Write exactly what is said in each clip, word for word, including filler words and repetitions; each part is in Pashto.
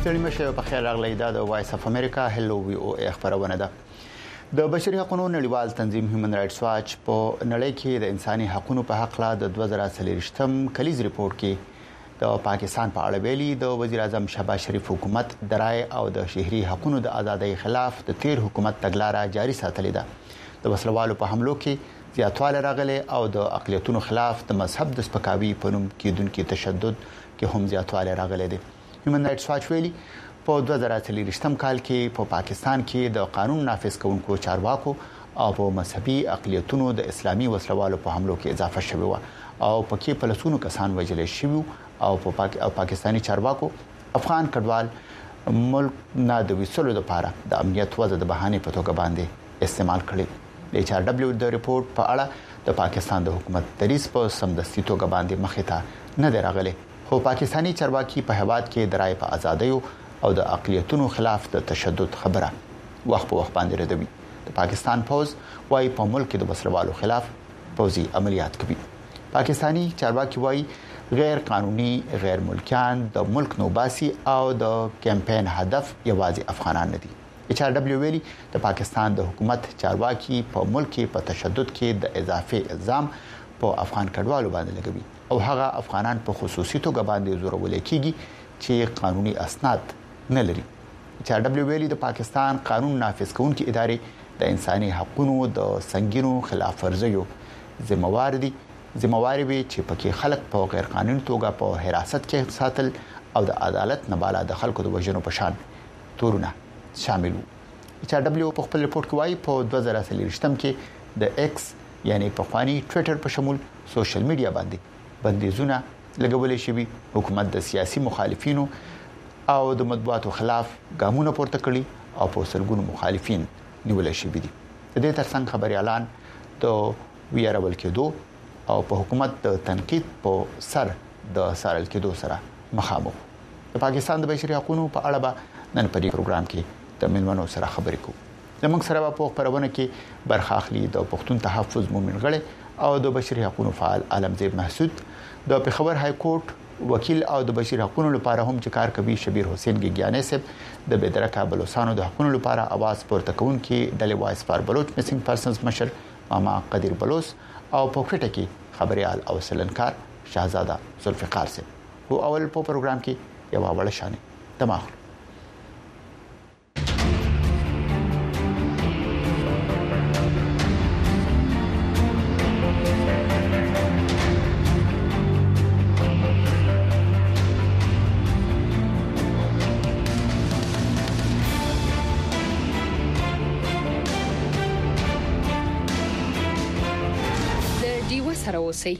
ستړي مشه په خیر راغلی دا د وایس اف امریکا هلو وی او ای خبرونه ده د بشري حقوقو نړیوال تنظیم هیومن رائټس واچ په نړۍ کې د انساني حقوقو په حق لا د دوه زره څلورم کلیز ریپورت کې د پاکستان په اړه ویلي د وزیر اعظم شهباز شریف حکومت درای او د شهري حقوقو د ازادۍ خلاف د تیر حکومت تګلارې جاري ساتلې ده د وسلوالو په حملو کې زیاتواله راغلي او د اقلیتونو خلاف د مذهب د سپکاوي په نوم کېدونکو تشدد کې هم زیاتواله راغلي دي هیومن رائټس واچ ویلي په دوه زره څلورم کال کې په پاکستان کې د قانون نافذ کوونکو چارواکو او په مذهبي اقلیتونو د اسلامي وسلوالو په حملو کې اضافه شوی و او پکې په لسونو کسان وژل شوي او په پاک او پاکستاني چارواکو افغان کډوال ملک نه د وسلو لپاره د امنیت وضع د بهانه په توګه باندې استعمال کړي د ایچ آر ډبلیو د ریپورت په اړه د پاکستان د حکومت دریس په سمدستي توګه باندې مخې ته نه دی راغلی خو پاکستاني چارواکي په هواد کې درای په ازادۍ او د اقلیتونو خلاف د تشدد خبره وخت په وخت باندې ردوي د پاکستان پوز وايي په ملک کې د وسلوالو خلاف پوزي عملیات کوي پاکستاني چارواکي وايي غیر قانوني غیر ملکیان د ملک نوباسي او د کمپاین هدف یوازې افغانان نه دي ایچ آر ډبلیو ویلي د پاکستان د حکومت چارواکي په ملک کې په تشدد کې د اضافي الزام په افغان کډوالو باندې لګوي او هغه افغانان په خصوصي توګه باندې زورول کېږي چې قانوني اسناد نه لري ایچ آر ډبلیو ویلي د پاکستان قانون نافذ کوونکي ادارې د انساني حقوقو د سنگینو خلاف ورزیو ذمہوار دي ذمہوار وي چې پکې خلک په غیر قانوني توګه په حراست کې ساتل او د عدالت نه بالا د خلکو د وژنو په شان تورونه شامل وو ایچ آر ډبلیو په خپل ریپورت کې وايي په دوه زره څلورم کې د ایکس یعنی په خواني ټوئیټر په شمول سوشل میډیا باندې بندیزونه لګولې شوی حکومت د سیاسي مخالفینو او د مطبوعاتو خلاف ګامونه پورته کړي او په سلګونو مخالفین نیول شوی دي د دې ترڅنګ خبريالان د ویرول کېدو او په حکومت د تنقید په سر د سارل کېدو سره مخامخ د پاکستان د بشري حقوقو په اړه به نن په دې پروګرام کې د ملمنو سره خبرې کوو زموږ سره په خبرونه کې برخه اخلي د پښتون تحفظ مومن غړي او د بشري حقوقو فعال عالمزیب محسود د پیښور های کورټ وکیل او د بشري حقوقو لپاره هم چې کار کوي شبیر حسین ګیانې صاحب د بدرکا بلوچستان د حقوقو لپاره आवाज پورته کوونکي ډلې وایس فار بلوچ میسنګ پرسنز مشر ماما قدیر بلوچ او په کټه کې خبريال او سلنکار شاهزاده ذوالفقار صاحب او اول په پروګرام کې یو وړه شانې دماغ سره اوسئ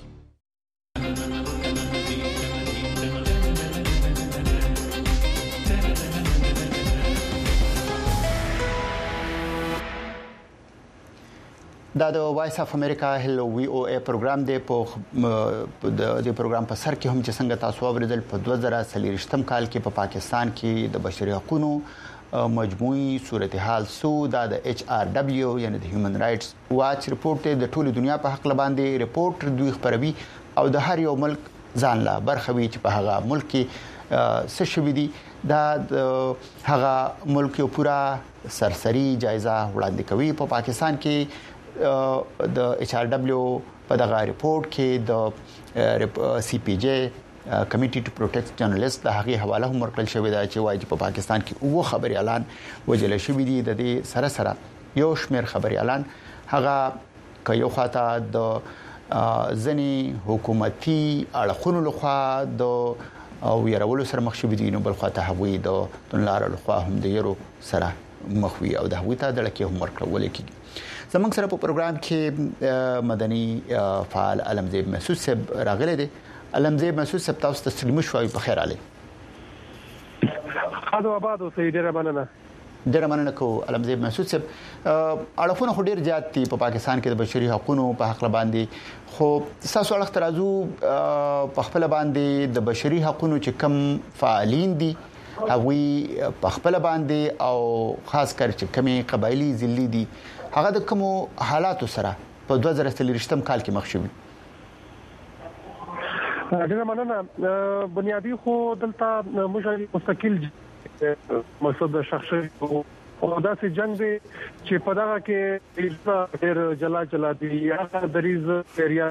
دا د وایس اف امریکا هلو وی او ای پروګرام دی په د دې پروګرام په سر کې هم چې څنګه تاسو اوریدل په دوه زره څلورم کال کې په پاکستان کې د بشري حقوقو مجموعي صورتحال سو دا د ایچ آر ډبلیو یعنی د هیومن رائټس واچ ریپورت د ټولو دنیا په حق باندې ریپورت دوی خبروي او د هر یو ملک ځان لا برخوي چې په هغه ملک کې څه شوي دي دا هغه ملک یو پورا سرسري جایزه وړاندې کوي په پاکستان کې د ایچ آر ډبلیو په دغه ریپورت کې د سی پی جی کمیټي ټو پروټیکټ جرنالست د هغه حواله هم ورکړل شوې ده چې وايي په پاکستان کې وو خبري اعلان وجل شوې دي د دې سره سره یو شمېر خبري اعلان هغه ک یو خاطه د ځنی حکومتي اړخونو لخوا د او يرولو سره مخ شوې دي نو بل خاطه هوی د تنلار لخوا هم د یرو سره مخوي او د هوی ته د لکه هم ورکړل کېږي زمونږ سره په پروګرام کې مدني فعال علمزیب محسود صاحب راغلي دي علمزیب محسود صاحب تاسو ته سلام شوي په خیر علي خادو آباد اوسې ډیره مننه ډیره مننه کو علمزیب محسود صاحب اړخونه خو ډیر زیات دي په پاکستان کې د بشري حقوقو په حق باندې خو تاسو اړخ ترازو په خپل باندې د بشري حقوقو چې کم فعالین دي هغوی په خپل باندې او خاص کر چې کمی قبایلی ذلی دي هغه د کوم حالاتو سره په دوه زره څلورم کال کې مخ شوي ډیره مننه بنیادی خو دلته موږ مستقل مقصد شخصي او دا سي جنگ دی چې په دغه کې ډېر جلا جلا دي هغه دریز ایریا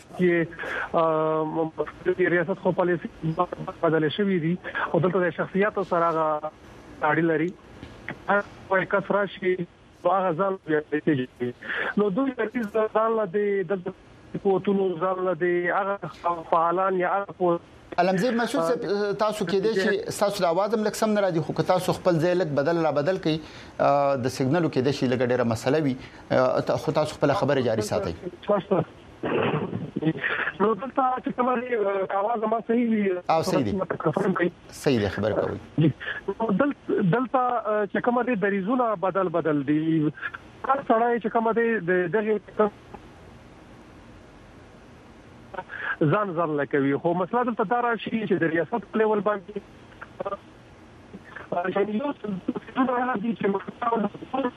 کې ریاست خو پالیسي بدل شوې دي او دلته شخصیت سره هغه اړه لري هغه کثر شي هغه ځل نو دوی دریز ځان له د کوتونو ځان له هغه فعالان یا هغه علمزی مسعود تاسو کې دي چې تاسو د आवाज هم لکه سم نه راځي خو تاسو خپل ځای لک بدل را بدل کړئ د سیګنالو کې د شي لګ ډیره مسله وي خو تاسو خپل خبره جاری ساتئ نو دلته چې کومه आवाज ما صحیح وي او صحیح دي صحیح دي خبر کوي دلته دلته چې کومه د ریزونه بدل بدل دي هر څړای چې کومه د دغه ځان ځان لکوي خو مسله دلته دا راشي چې د ریاست په لیول باندې چې یو څه دي چې مخاطب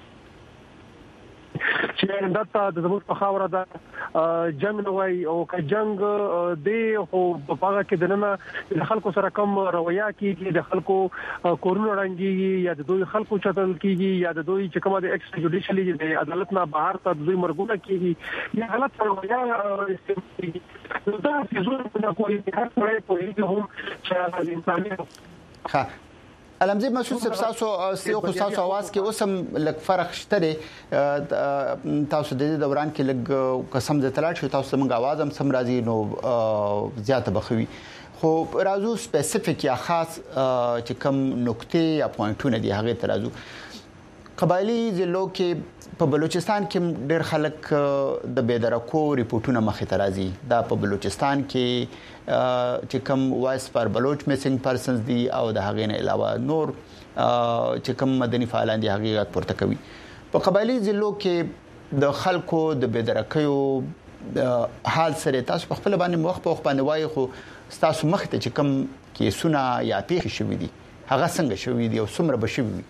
چې دلته د زموږ په خاوره دا جنگ نوای او که جنگ دی خو په هغه کې د نن د خلکو سره کم رویه کیږي د خلکو کورونو رنګي یا د دوی خلکو چتل کیږي یا د دوی چې کومه د ایکس جوډیشلی د عدالت نه بهر ته دوی مرګونه کیږي یا غلط رویه استعمالي دا چې زور په کومه هر څه په دې هم چې انساني ها علمزی مسعود صاحب تاسو سیو خو تاسو आवाज کې اوسم لګ فرق شته تاسو د دې دوران کې لګ قسم د تلاټ شو تاسو موږ आवाज هم سم راځي نو زیاته بخوي خو راځو سپیسیفیک یا خاص چې کوم نقطې یا پوینټونه دي هغه ترازو قبایلی ضلعو کې په بلوچستان کې ډېر خلک د بيدرکو ریپورتونه مخې ته راځي دا په بلوچستان کې چې کوم وایس پر بلوچ میسنګ پرسنز دي او د هغې نه علاوه نور چې کوم مدني فعالان دي هغه پورته کوي په قبایلی ضلعو کې د خلکو د بيدرکیو حال سره تاسو په خپل باندې مخ په خپل وایي خو تاسو مخ ته چې کوم کیسونه یا پیښې شوې دي هغه څنګه شوې دي او څومره به شوې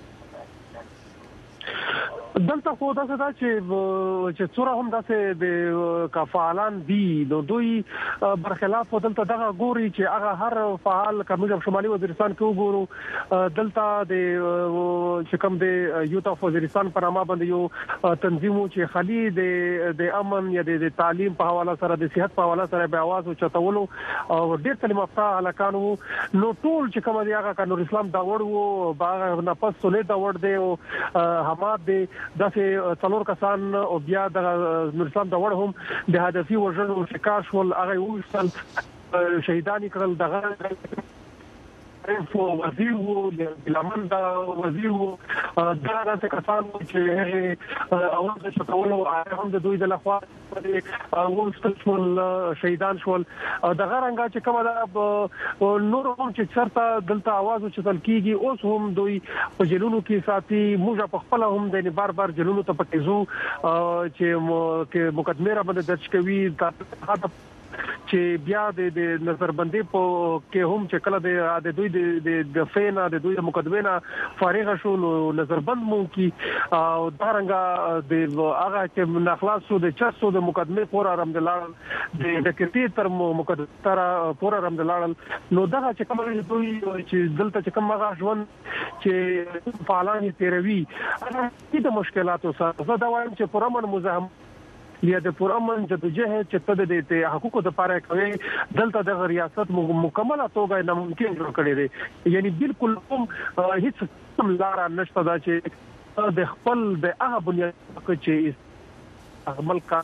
دلته خو دا څه چې چې څوره هم داسې د کفالان دي نو دوی برخلاف دلته دغه ګوري چې هغه هر فعال کوم شمالي وزیرستان کې وګورو دلته د چې کوم د یوت اف وزیرستان پر نامه باندې یو تنظیم چې خالي د د امن یا د تعلیم په حواله سره د صحت په حواله سره به आवाज او چتولو او ډېر تعلیم یافته الکانو نو ټول چې کوم دی هغه قانون اسلام دا وړ وو باغ نه پس سولې دا وړ دی او حماد دی دغه څلور کسان او بیا د نور اسلام د وړ هم د هدفي وژنو شکار شول هغه وشتل شهیدانی کړل دغه فو وزیر وو بلمن دا وزیر وو دا د کسان چې هغه اول د شکولو هم د دوی د لخوا وستل شول شهیدان شول دغه رنګه چې کومه دا نور هم چې چرته دلته आवाज چتل کیږي اوس هم دوی په جلونو کې ساتي موږ په خپل هم د بار بار جلونو ته پکېزو چې مقدمه را باندې درج کوي دا چې بیا د نظربندي په کې هم چې کله د دوی د فینا د دوی د مقدمه فارغ شو نظربند مو کې او دا رنګه د هغه چې نخلاصو د چاسو د مقدمه پور الحمدلله د دکتې تر مقدمه تر پور الحمدلله نو دا چې کوم دوی چې دلته چې کوم هغه ژوند چې فعالان تیروي هغه د مشکلاتو سره زه دا وایم چې پرمن مزاحم یا د پرامن جدوجہد چې تد د حقوقو د پاره کوي دلته د ریاست مکمله توګه ناممکن جوړ کړي دي یعنی بالکل هم هیڅ لار نشته دا چې د خپل د هغه بنیاد چې عمل کا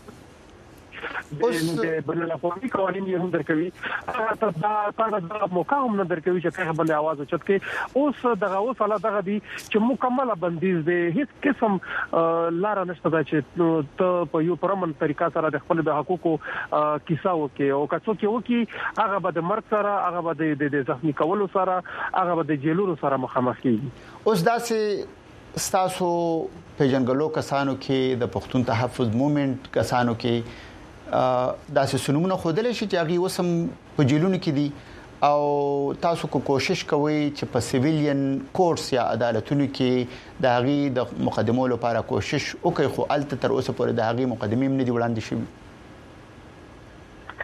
د بل افغاني قوانين هم درکوي دا دا د موقع هم نه درکوي چې هغه باندې आवाज اوچت کې اوس دغه اوس الله دغه دي چې مکمله بندیز دي هیڅ قسم لار نشته دا چې ته په یو پرمن طریقه سره د خپل د حقوقو کیسه وکي او کڅو کې وکي هغه به د مرګ سره هغه به د زخمی کولو سره هغه به د جیلونو سره مخامخ کیږي اوس داسې ستاسو پیژنګلو کسانو کې د پښتون تحفظ موومېنټ کسانو کې داسې سنمونه خودل شي چې هغه وسم په جیلونو کې دي او تاسو کو کوشش کوئ چې په سیویلین کورس یا عدالتونو کې د هغه د مقدمو لپاره کوشش وکړي خو الته تر اوسه پورې د هغه مقدمې نه دی وړاندې شوی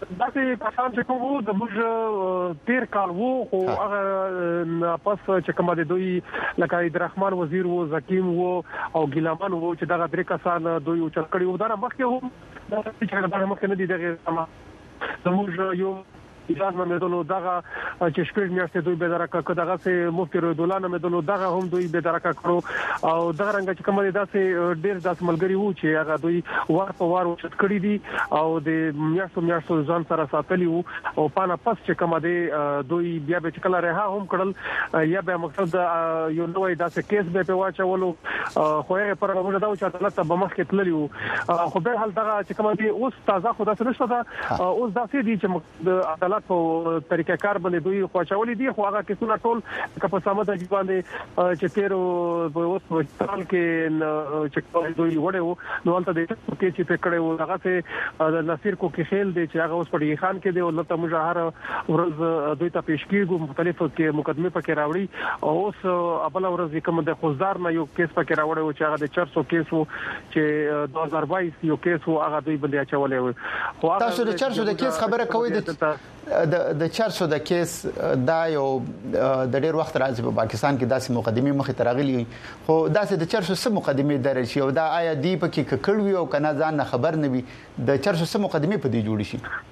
داسې کسان چې کوم د موږ تیر کال وو خو هغه پس چې کوم د دوی لکه عبدالرحمن وزیر وو زکیم وو او ګیلامان وو چې دغه درې کسان دوی چل کړي وو دا مخکې هم دا چې دا مخکې نه دي دغه سما زموږ یو اجازه مېدلو دغه چې شپږ میاشتې دوی به درکه دغه سه مفتي رضوان الله مېدلو دغه هم دوی به درکه کړو او دغه رنګ چې کوم دي داسې ډېر داس ملګری وو چې هغه دوی وار په وار وچت کړی دي او د میاشتو میاشتو ځان سره ساتلی وو او پانا پس چې کوم دي دوی بیا به کله رها هم کړل یا به مقصد یو نوې داسې کیس به په واچولو خو هغه پر موږ دا چې عدالت په مخ کې تللی وو خو به حال دغه چې کوم دي اوس تازه خو داسې نشته دا اوس داسې دي چې د عدالت په طریقه کار باندې دوی خوشاولي دي خو هغه کیسونه ټول کپ سمات دي باندې چې تیرو اوس په ترال کې چې دوی وړو نو ولته د کې چې پکړې و هغه سه د نصیر کو کې خیل دي چې هغه اوس په خان کې دی او لته مجاهر ورځ دوی ته پیش کیږي مختلفو کې مقدمه پکې راوړي او اوس ابل ورځ کوم د خوزدار نه یو کیس پکې راوړی چې هغه د چار سو کیس وو چې دوه هزار بایس یو کیس وو هغه دوی باندې اچولې و خو تاسو د چار سو د کیس خبره کوي د د د چار سو د کیس دا یو د ډېر وخت راځي په پاکستان کې داسې مقدمه مخې ترغلي خو داسې د چار سو سم مقدمه درشي او دا آیا دی په کې ککړوي او کنه ځان خبر نه وي د چار سو سم مقدمه په دې جوړ شي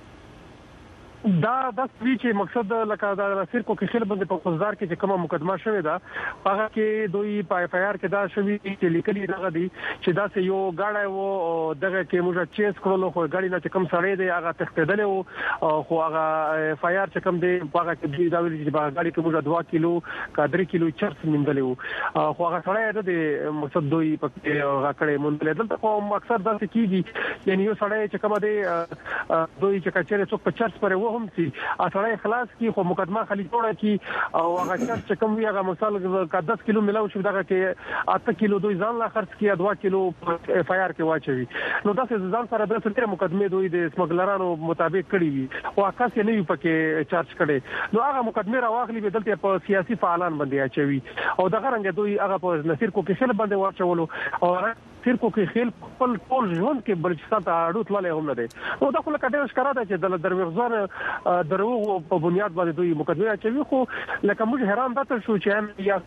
دا د سوي چې مقصد لکه د نصیر کو کې خل باندې په خوزدار کې چې کومه مقدمه شوې ده هغه کې دوی په اف آی آر کې دا شوی چې لیکلي راغلي دي چې دا سه یو غاړه وو دغه کې موږ چیس کړلو خو غاړي نه چې کوم سړی دی هغه تختیدل او خو هغه اف آی آر چې کوم دی هغه کې دا ویل چې هغه غاړي کې موږ دوه کیلو کا درې کیلو چرس مندلې خو هغه سړی د مقصد دوی په هغه کړه مندلې دلته خو مقصد دا څه کیږي یعنی یو سړی چې کوم دی دوی چې کچره څوک په چرس پر هم سي اټړای خلاص کی خو مقدمه خلی جوړه کی او هغه چې کوم وی هغه مثال کا دس کیلو ملاو شو دغه کې اته کیلو دوی ځان لا خرڅ کی دوه کیلو اف آی آر کې واچوي نو دا څه ځان سره د ستره مقدمه دوی د سمګلرانو مطابق کړی وي او اکاس یې نه وي پکې چارج کړي نو هغه مقدمه راوخلی به دلته په سیاسي فعالان باندې اچوي او دغه رنګ دوی هغه په نصیر کو کې خل باندې واچولو او تیر کو کې خیل خپل ټول ژوند کې بلوچستان ته اړو تللې هم نه دي نو دا خو لکه ډېر ښکارا ده چې د دروغجن دروغ په بنیاد باندې دوی مقدمه اچوي خو لکه موږ حیران ده شو چې یا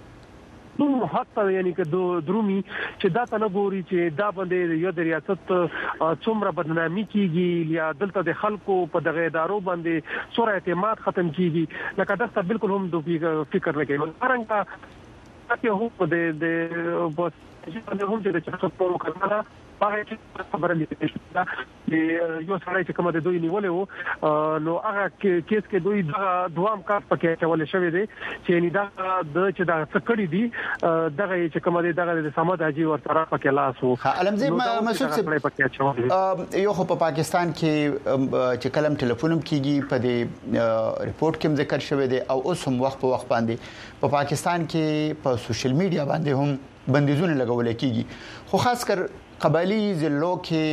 نو حتی یعنی که دو درومي چې دا ته نه ګوري چې دا باندې یو د ریاست څومره بدنامي کیږي یا دلته د خلکو په دغه ادارو باندې سور اعتماد ختم کیږي لکه دا څه بالکل هم دوی فکر نه کوي څنګه چې هو د د چې هم چې د څه په مقدمه هغه چې خبره لیکل شوې ده یو سړی چې کوم د دوی نیولې وو نو هغه کیس کې دوی د دوام کار پکې چولې شوې دي چې نه دا د چې دا څکړې دي دغه چې کوم د دغه د سماد حاجی ورته پکې لاس وو علمزي مسعود صاحب یو خو په پاکستان کې چې کلم ټلیفونم کیږي په دې ریپورت کې ذکر شوی دی او اوس هم وخت په وخت باندې په پاکستان کې په سوشل میډیا باندې هم بندیزونه لګول کیږي خو خاص کر قبایلی ضلعو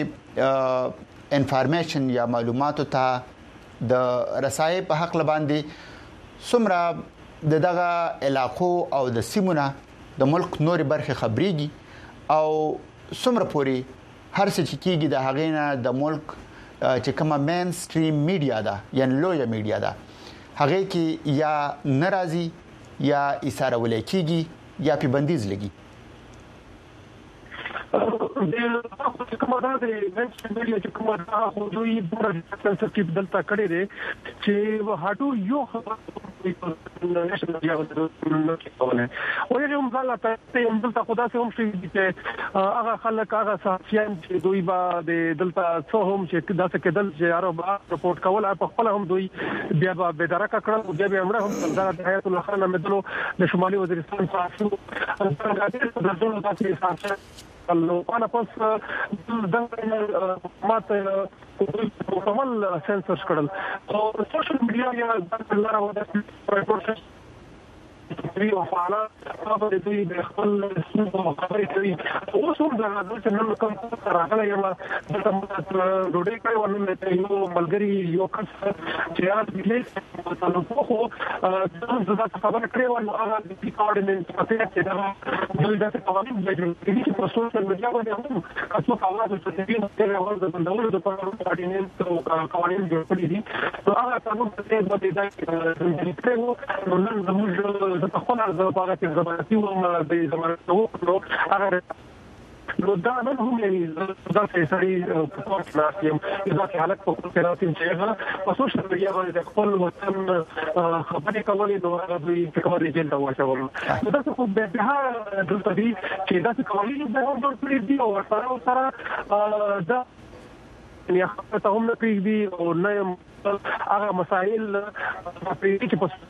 کې انفارمیشن یا معلوماتو ته د رسای په حق لباندې سمره د دغه علاقو او د سیمونه د ملک نوري برخه خبريږي او سمره پوری هر څه چې کیږي د هغې نه د ملک چې کومه مین سټریم میډیا ده یعنی لوی میډیا ده هغه کې یا ناراضي یا اشاره ولیکيږي یا په بندیز لګي د کومه دا د منځ میډیا چې کومه دا خو دوی د سنسرشپ دلته کړی دی چې هټو یو خبره نشم بیا ورته کوله او یو هم ځل ته هم دلته خدا سه هم شي چې هغه خلک هغه صحافیان چې دوی با د دلته څو هم چې دا څه کېدل چې عرب رپورټ کول په خپل هم دوی بیا به بدرکه کړل بیا به امره هم د حیات الله خان مدلو د شمالي وزیرستان صحافي څنګه د ټول تاسو صحافي نو انا پس دغه ماته کومل سنسور کړل او سوشل میډیا یا د لاره ودا پروسس وي او فعلا هغه د دوی د خپل سمو خبرې کوي اوس هم دا چې نن کوم راغلی یم د ډوډۍ کوي ونه ته یو ملګری یو کس چې یاد دې تاسو په خو دا خبره کړې و نو هغه د کوارډینیټ پاتې چې دا دوی د قوانین د دې په سوشل میډیا باندې هم تاسو کاوه چې دې نه ته ورته د بندولو د کوارډینیټ قوانین جوړ کړی دي نو هغه قانون ته د دې د کړو نو نن زموږ د خپل ارزو په اړه چې زمانتي و د زمانتو نو هغه نو دا نن هم یې دا څه سړي په پورت ناسیم دا چې حالت په کوم راځي چې هغه په سوشل میډیا باندې خپل وطن خبرې کولې نو هغه دوی په کومه ځای ته واشول نو دا څه په به دلته دي چې دا څه کولې د هر ډول پرې دی او سره سره دا یا ته هم نه پیږي او نه هغه مسائل په دې کې په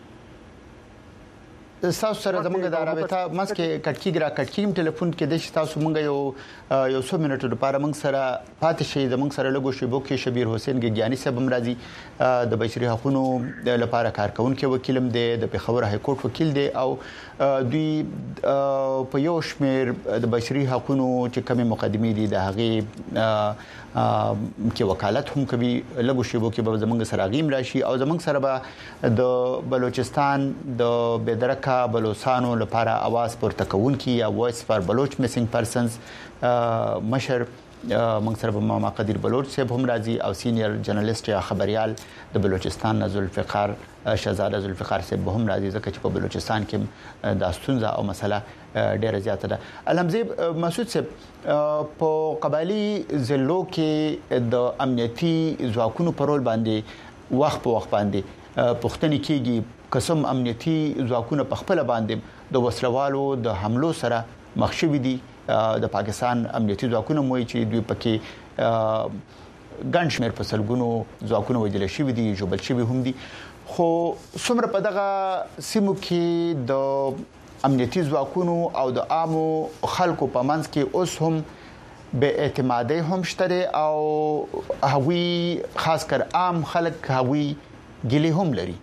تاسو سره زموږ د رابطه مسکه کټکیګ را کټکیم ټلیفون کې د تاسو مونږ یو یو څو منټو لپاره موږ سره پاتې شي زموږ سره لګو شی بو کې شبیر حسین ګیانی صاحب هم راځي د بشري حقوقو لپاره کارکونکو وکیلم دی د پیښور های کورټ وکیل دی او دوی په یو شمیر د بشري حقوقو چې کومه مقدمه دي د هغه کې وکالت هم کوي لګو شی بو کې به زموږ سره غیم راشي او زموږ سره به د بلوچستان د بدرکه بلوچستانو لپاره आवाज پورته کوونکی یا وایس فار بلوچ میسنګ پرسنز مشر موږ سره محمد قدیر بلوچ صاحب هم راځي او سینیئر جرنالست یا خبريال د بلوچستان ذوالفقار شهزاده ذوالفقار صاحب هم راځي ځکه چې په بلوچستان کې د ستونزه او مسله ډیره زیاته ده. علمزیب مسعود صاحب په قبایلی ضلعو کې د امنیتي ځواکونو په رول باندې وخت په وخت باندې پښتني کېږي قسم امنیتي ځواکونه په خپل باندې د وسلوالو د حملو سره مخ شوي دي. د پاکستان امنیتي ځواکونه موي چې دوی پکې ګنشمیر په سلګونو ځواکونه وجل شوي دي جوبل شوي هم دي خو څومره په دغه سیمو کې د امنیتي ځواکونو او د عامو خلکو په منځ کې اوس هم به اعتمادي هم شته او هغوی خاص کر عام خلک هغوی ګلی هم لري.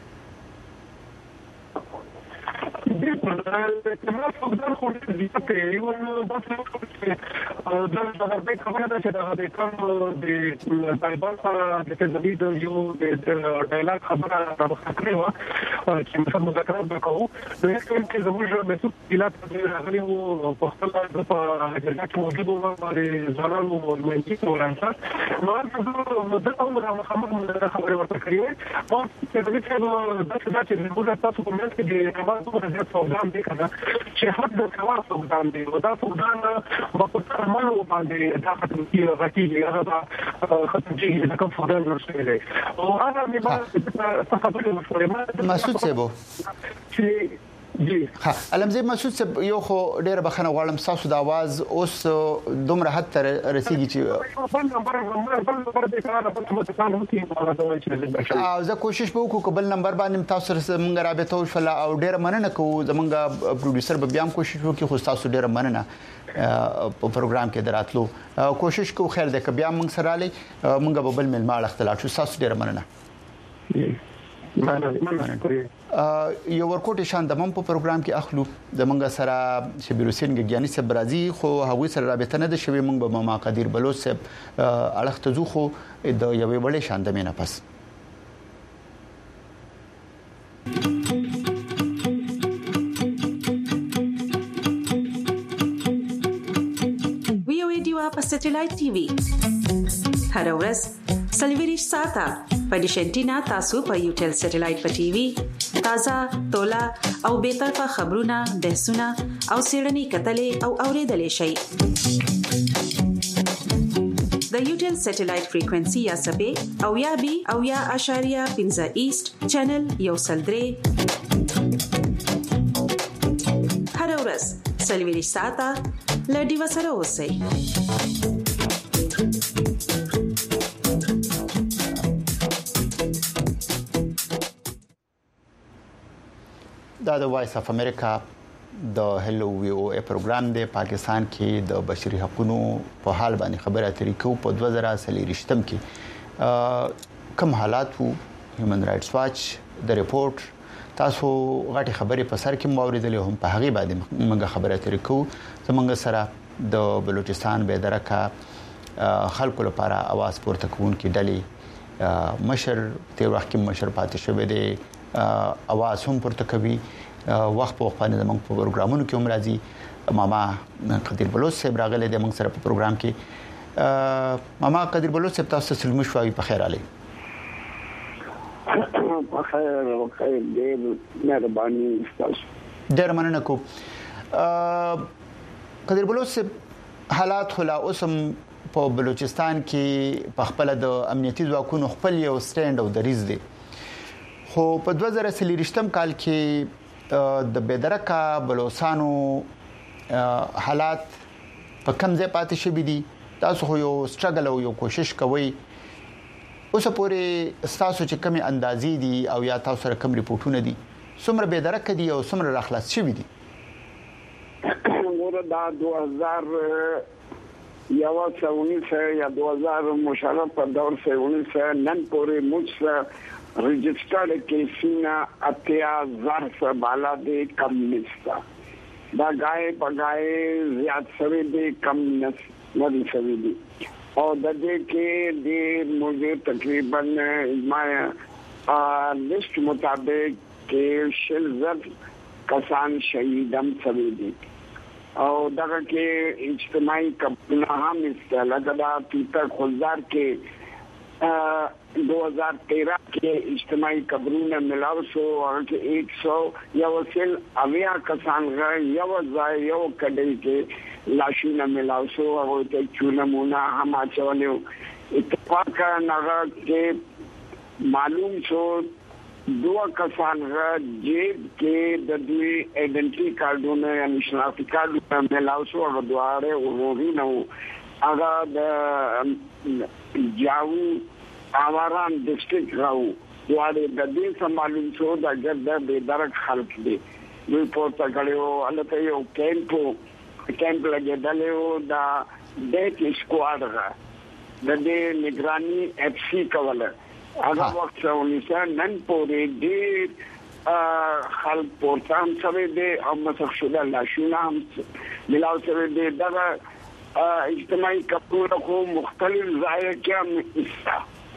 کله څو ځل خو دې ته یو د څه د د خبره ده چې د کوم د طالبان سره د تجدید یو د ډایلاګ خبره راوخته و چې مثلا مذاکرات وکړو نو هیڅ کوم کې زموږ مسعود پلات راغلی وو په خپل په جرګه کې موجود وو د ځوانانو مونږی ورانځه نو هغه د عمر محمد خبره ورته کړې او چې د دې د څه چې موږ تاسو کوم څه د تمام د سودان دي کنه چې حد د سوال سودان دي او دا سودان په پرمانو باندې دا ختم کیږي راکېږي هغه ختم کیږي دا کوم سودان ورسره دی او هغه مې ما څه خبرې وشولې مسعود صاحب چې جی ها علمزیب مسعود صاحب یو خو ډیره بخنه غواړم تاسو د आवाज اوس دومره حد تر رسیدي چې بل نمبر بل نمبر د کار په متکان هوتي په دا چې او زه کوشش به وکړم بل نمبر باندې تاسو سره موږ رابطه وشول او ډیره مننه کوو زمونږ پروډوسر به بیا هم کوشش وکړي خو تاسو ډیره مننه په پروګرام کې دراتلو کوشش کوو خیر ده ک بیا موږ سره لې موږ به بل مل ماړه اختلاف شو تاسو ډیره مننه یو ورکوټ شان د مم په پروګرام کې اخلو د منګه سره شبیر حسین ګیانی صاحب راځي خو هغه سره رابطه نه ده شوی منګ به محمد قدیر بلوچ صاحب اړخ ته ځو خو د یوې وړې شان د مینه پس وی او ای ډیوا په سټلایټ ټي وي هر ورځ سلویریش ساته په ډیشنټینا تاسو په یوټل سټلایټ په ټي وي تازه تولا او به طرفه خبرونه بحثونه او سیړنی کتلې او اوریدلې شي د یوټل سټلایټ فریکوئنسي یا سبې او یا بي او یا اشاریه پنځه ایست چینل یو سلدري هر ورځ سلویریش ساته لډي وسره اوسئ دا د وایس اف امریکا د هلو وی او ای پروګرام دی پاکستان کې د بشري حقوقو په حال باندې خبره اترې کوو په دوه زره څلورشتم کې کوم حالات وو هیومن رائټس واچ د ریپورت تاسو غټي خبرې په سر کې موریدلې هم په هغه باندې موږ خبره ترې کوو زمونږ سره د بلوچستان به درکه خلکو لپاره आवाज پورته کوونکې ډلې مشر تیر وخت کې مشر پاتې شوی دی आवाज هم پورته کوي وخت په وخت باندې موږ په پروګرامونو کې هم راځي ماما قدیر بلوچ صاحب راغله د موږ سره په پروګرام کې ماما قدیر بلوچ صاحب تاسو سلام شوي په خیر علي په خیر او خیر دې مهرباني تاسو ډېر مننه کوم قدیر بلوچ صاحب حالات خلا اوسم په بلوچستان کې په خپل د امنیتي ځواکونو خپل یو سټاند او دریز دي خو په دوه زره څلورم کال کې د بدرکا بلوچستانو حالات په کم ځای پاتې شوی دي تاسو خو یو سټرګل او یو کوشش کوئ اوس پورې تاسو چې کومه اندازې دي او یا تاسو سره کوم ریپورتونه دي څومره به درکې دي او څومره راخلاص شوی دي وردا دوه هزار یو څونیسه یا دوه هزار مشرف په دور څونیسه نن پورې موږ رجستر کیسونه اتیا ظرف بالا دي کم نشتا دا غای پګای زیات سوي دي کم نس نه سوي دي او د دې کې د موږ تقریبا ما لیست مطابق کې شل زر کسان شهیدم شوي دي او دغه کې اجتماعي کمپونه هم استعلاء دا پیټر خلزار کې دو ہزار تیرہ کې اجتماعي قبرونه ملاو شو او کې ایک سو یو سل اویا کسان غي یو ځای یو کډی کې لاشونه ملاو شو او ته چونمونه هم اچولیو اتفاق نه کې معلوم شو دوه کسان غ جیب کې د دوی ایډنټی کارډونه یا نشناختی کارډونه ملاو شو او دواره وروري نو هغه د جاو آواران ډسټریکټ راو دواره د دې سمالو شو د ګرد به درک خلک دي دوی پورته کړو الته یو کیمپ کیمپ لګیدلو دا ډیټ سکواډ غا د دې نگرانی اف سی کوله هغه وخت څونیسه نن پورې دې خلک پورته هم سوي دي او مسخ شوه لاشونه هم ملاو سوي دي دا اجتماعي کپور کو مختلف ځای کې استا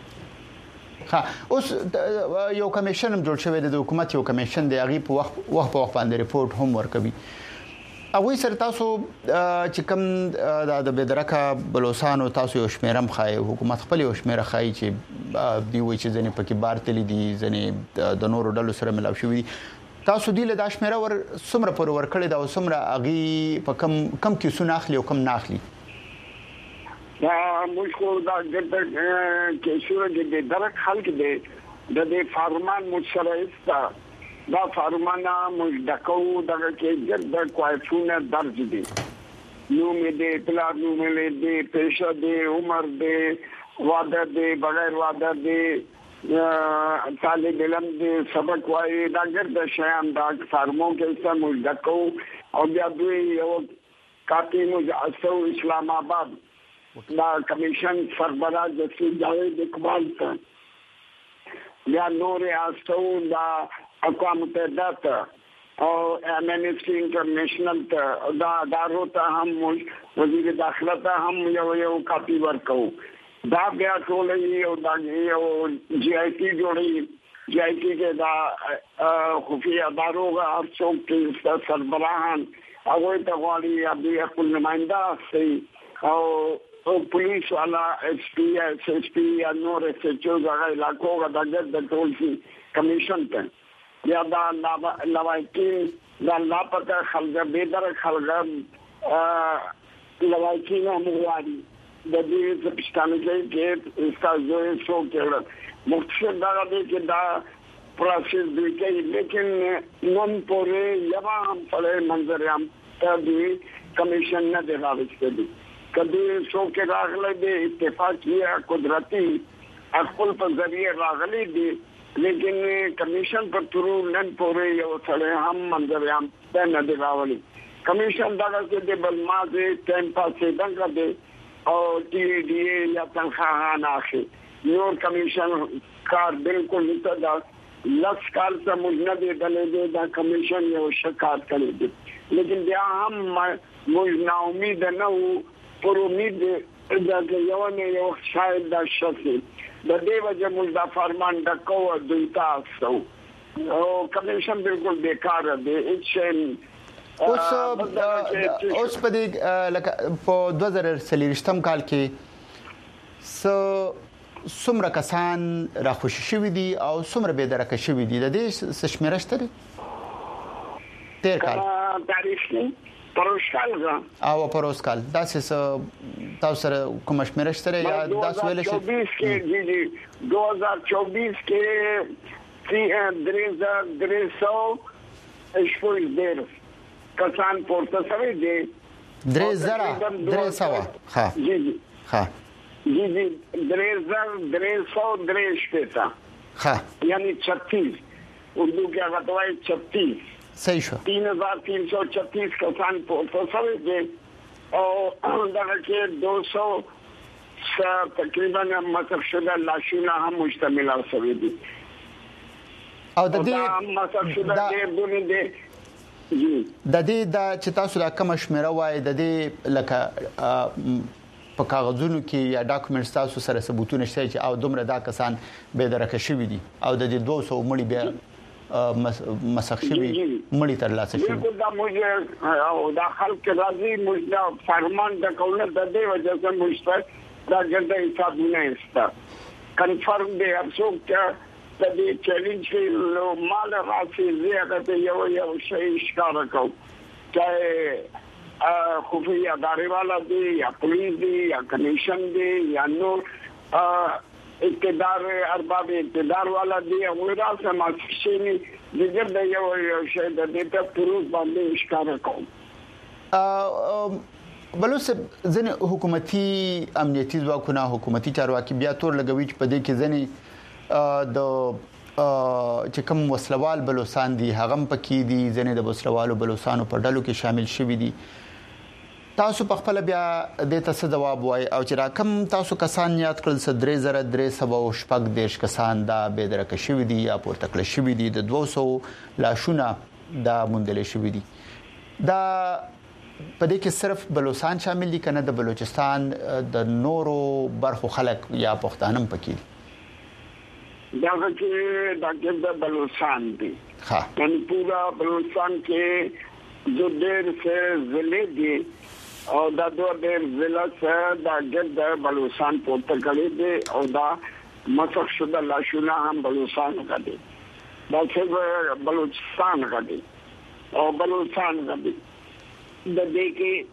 ها اوس یو کمیشن جوړ شوی دی د حکومت یو کمیشن دی هغه په وخت وخت په وخت باندې ریپورت هم ورکوي او سر تاسو چې کوم د بدرکا بلوچستان تاسو یو شمیرم خای حکومت خپل یو شمیره خای چې دی وی چې ځنې پکې بار تللی دي ځنې د نورو ډلو سره ملاو شوی تاسو دی له د شمیره ور سمره پر ور کړی دا سمره اغي په کم کم کې سناخلی او کم ناخلی دا مشکل دا ګټه کې شوړه د درک خلک دی د دې فارمان مشرعستا دا فارمانا مجدکو دغه کې ګرد کوایفونه درج دي نو مې دې اطلاع نو مې دې پیشه دې عمر دې واده دې بغیر واده دې طالب علم دې سبق وایي دا ګرد شیان دا فارمو کې څه مجدکو او بیا دوی یو کاپی مجاسو اسلام آباد دا کمیشن سربراہ جسټ جاوید اقبال ته بیا نور آستو دا اقوام متحده او امنیسټي انټرنیشنل ته دا ادارو ته هم وزیر داخله ته هم یو یو کاپی ورکو دا بیا ټول یو دا یو جی آی ټی جوړي جی آی ټی کې دا خفیه ادارو هر څوک کې سربراهان هغه ته غواړي ابي خپل نمائنده سي او او پولیس والا ایس پی ایس ایس پی یا نور ایس ایچ او هغه علاقو غدا د ټول شي کمیشن ته یا دا لوایکین دا لاپته خلک به در خلک لوایکین مواري د دې په پښتانه کې استازو شو کېږي مختصر دا دی چې دا پروسس دی کې لیکن نن پورې یوا هم په منظر هم ته دی کمیشن نه دی راوځي کدی شو کې راغلي دي اتفاقیه قدرتي خپل په ذریعہ راغلي دي لیکن کمیشن پر ترو نن پورې یو څلې هم منظر هم نه دی راولي کمیشن دا چې د بلمازه ټیم پاسې دغه دی او ټي ډي یا تنخواهان اخی نور کمیشن کار بالکل نشته دا لس کال ته موږ نه دی دلې دا کمیشن یو شکایت کړی دی لیکن بیا هم موږ نا امید نه وو پر امید دا یو نه یو شاید دا شفي د دې وجه موږ دا فرمان د کوه دوی تاسو او کمیشن بالکل بیکار دی چې اوس اوس په دې لکه په دوه زره څلوېښتم کال کې س څومره کسان راخوشي شوي دي او څومره به درکه شوي دي د دې څه شمیره شته دي تیر کال تاریخ کې پروسکال او پروسکال دا څه تاسو سره کوم شمیره شته یا تاسو ویل شي چوبیس کې جی جی دو هزار چوبیس کې سی درې درې سو شپږ ډیر کسان پورته شوي دي درې زره درې سو ها جی جی ها جی جی درې زره درې سو درې شپږ ها یعنی छत्तीस اردو کې هغه توای छत्तीस صحیح شو तीन हजार तीन सौ छत्तीस कसान पहुंचे थे और दर के दो सौ तकरीबन मसकशुदा लाशुना हम मुश्तमिल हो सके थी او د دې मसकशुदा दे दुनी दे जी د دې د چې تاسو د کوم شمیره وای د دې لکه په کاغذونو کې یا ډاکومېنټس تاسو سره ثبوتونه شته چې او دومره دا کسان به درکه شوی دي او د دې دوه سوه مړي بیا مسخ شوی مړی تر لاسه شوی بالکل دا موږ او دا خلک راځي موږ دا فرمان د کولنه د دې وجه څخه موږ دا ګرځي حسابونه استا کنفرم دی افسوس چې د دې چیلنج کې مال راځي زیاده ته یو یو شی ښکار کو چې خفیه ادارې والا دی یا پولیس دی یا کمیشن دی یا نور اقتدار ارباب اقتدار والا دی او راځه ماشیني دغه د یو یو شی د دې ته پروز باندې ښکار کوم ا بلوس ځنه حکومتي امنیتي ځواکونه حکومتي چارواکي بیا تور لګوي چې په دې کې ځنه د چې کوم وسلوال بلوسان دي هغه پکې دي ځنه د وسلوالو بلوسانو په ډلو کې شامل شوي دي تاسو په خپل بیا د تاسو جواب وای او چې راکم تاسو کسان یاد کړل س درې زره درې سو شپږ دیش کسان دا به درکه شوی دي یا پورته کړل شوی دي د دوه سوه لاشونه دا مونډل شوی دي دا په دې کې صرف بلوچستان شامل دي کنه د بلوچستان د نورو برخو خلک یا پښتانم پکې دا چې دا د بلوچستان دي ها یعنی پورا بلوچستان کې جو ډېر څه ضلع دي او دا دوه ډېر ضلع څخه دا ګرد بلوچستان پورته کړی دي او دا مسخ شوه لاشونه هم بلوچستان غدي دا څه بلوچستان غدي او بلوچستان غدي د دې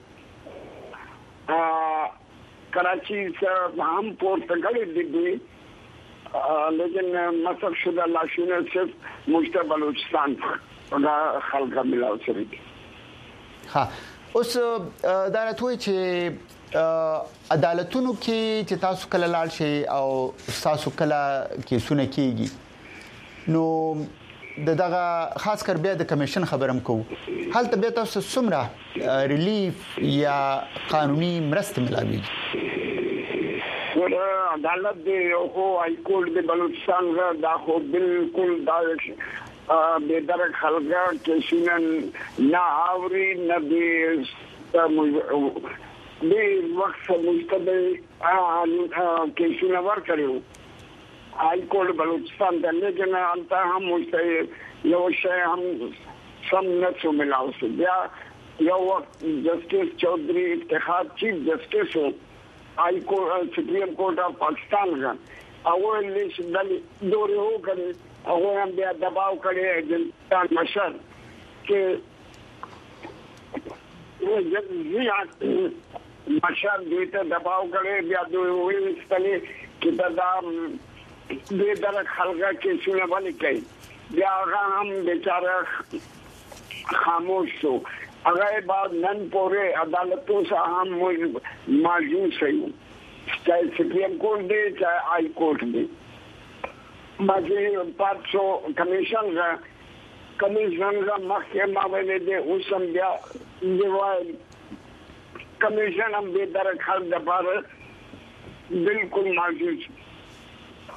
کې ا کراچي څخه هم پورته کړی دي لیکن مسخ شوه لاشونه صرف مشته بلوچستان دا خلک ملاو شوی دي ها اوس دا راټوي چې عدالتونو کې چې تاسو کله لاړ شي او تاسو کله کې سونه کیږي نو دغه خاص کر بیا د کمیشن خبرم کو حالت بیا تاسو سمره ریلیف یا قانوني مرسته ملاوي ور عدالت دی او هاي کورټ د بلوچستان دا خو بالکل دا به درک خلګه چې شینن نه اوري نه دې دې وخت مستقبل کې شنو ور کړو هاي کورټ بلوچستان د لګنه انت هم مست یو شی هم سم نه څو ملاو شو بیا یو وخت جسټس چودھری اتحاد چیف جسټس هاي کورټ سپریم کورټ اف پاکستان غا اول لیش دل دوره هو کړي او هم بیا دباو کړي جنتان مشر کې وځي مشر دې ته دباو کړي بیا دوی وایي چې دا دې در خلګه کې څونه باندې کوي بیا هم بیچاره خاموش شو هغه بعد نن پورې عدالتو سره هم موجود شي چې سپریم کورټ دې چې هاي کورټ دې ماجه پاتو کمیشن را کمیشن را محکمه باندې دې اوسم بیا دیوای کمیشن هم دې در خل د بار بالکل موجود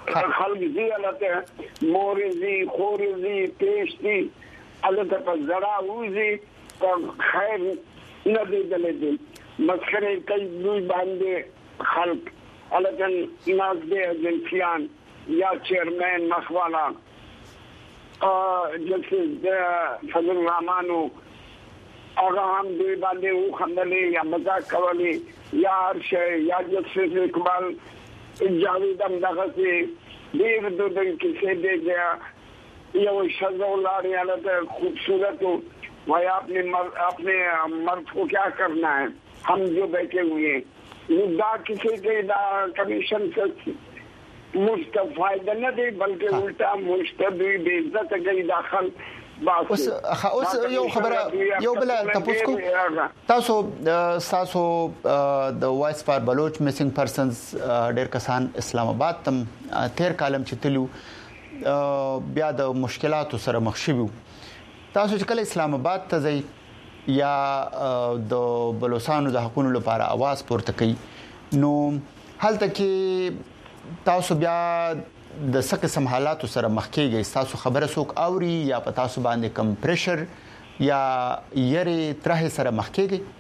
خلک زیاته مورزي خورزي پېشتي الته په زړه وځي په خیر نه دی دلته مسخره کوي دوی باندې خلک الته ناز دې جنسيان یا چیرمن مخوالا ا جلسه فضل الرحمانو هغه هم دوی باندې و خندلې یا مزاق کولې یا هرشه یا جلسه اقبال جاوید هم دغه چې ډېر د دې کې دی یو شذولاری الته خوبصورت وای اپنے اپنے مرد کو کیا کرنا ہے ہم جو بیٹھے ہوئے ہیں دا کسی کے دا کمیشن سے مستفائدہ نہ دے بلکہ الٹا مستبی بے عزت گئی داخل اوس اوس یو خبره یو بل تاسو کو تاسو تاسو د وایس فار بلوچ میسنګ پرسنز ډیر کسان اسلام آباد تم تیر کالم چې تلو بیا د مشکلاتو سره مخ شوي تاسو چې کله اسلام آباد ته ځئ یا د بلوچستان د حقوقو لپاره आवाज پورته کوي نو هلته کې تاسو بیا د سکه سم حالاتو سره مخ کېږي تاسو خبره سوک اوري یا په تاسو باندې کم پریشر یا یری ترې سره مخ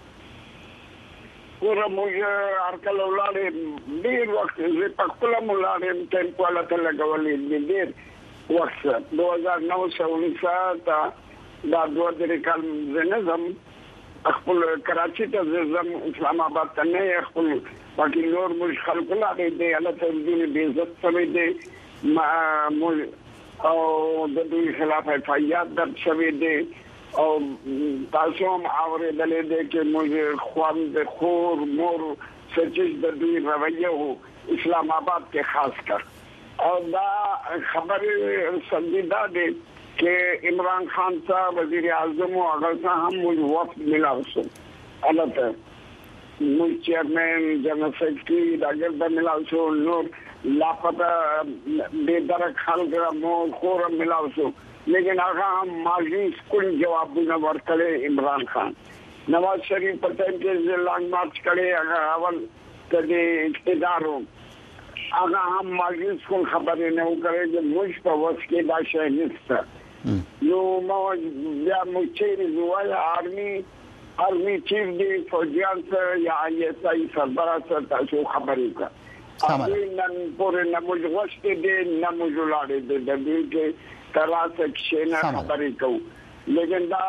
کېږي ور موږ ارکل ولاړې ډیر وخت زه په خپل مولاړم ټیمپو لاته لګولې ډیر وخت دوه هزار نو څلور تا دا دوه درې کال زنزم خپل کراچي ته زم اسلام آباد ته نه خپل باقي نور مش خلق لا دې الله ته دې به عزت سمې دې ما مول او د دې خلاف فعالیت د شوي دې او تاسو هم اورې دلې دې کې موږ خوان د خور مور سچش د دې رویه اسلام آباد کې خاص کر او دا خبر سنجیدہ دې کہ عمران خان صاحب وزیر اعظم و اگر صاحب مجھ وقت ملا سو البتہ مجھ چیئرمین جنرل سیکرٹری ڈاکٹر دا ملا سو نور لاپتہ بے درک خلق مور خور ملا سو لیکن اگر ہم ماضی کل جواب نہ ورکلے عمران خان نواز شریف پتہ کے لانگ مارچ کرے اگر اول کدے اقتدار ہو اگر ہم ماضی کو خبر نہ کرے جو مجھ پر وس کے داشہ نستا نو ما بیا مچېری زوای آرمي آرمي چیف دی فوجیان سره یا ای اس ای سربرا سره تاسو خبرې کا امین نن پورې نه موږ غوښتې دي نه موږ لاړې دي د دې کې ترا سکشن خبرې کوو لیکن دا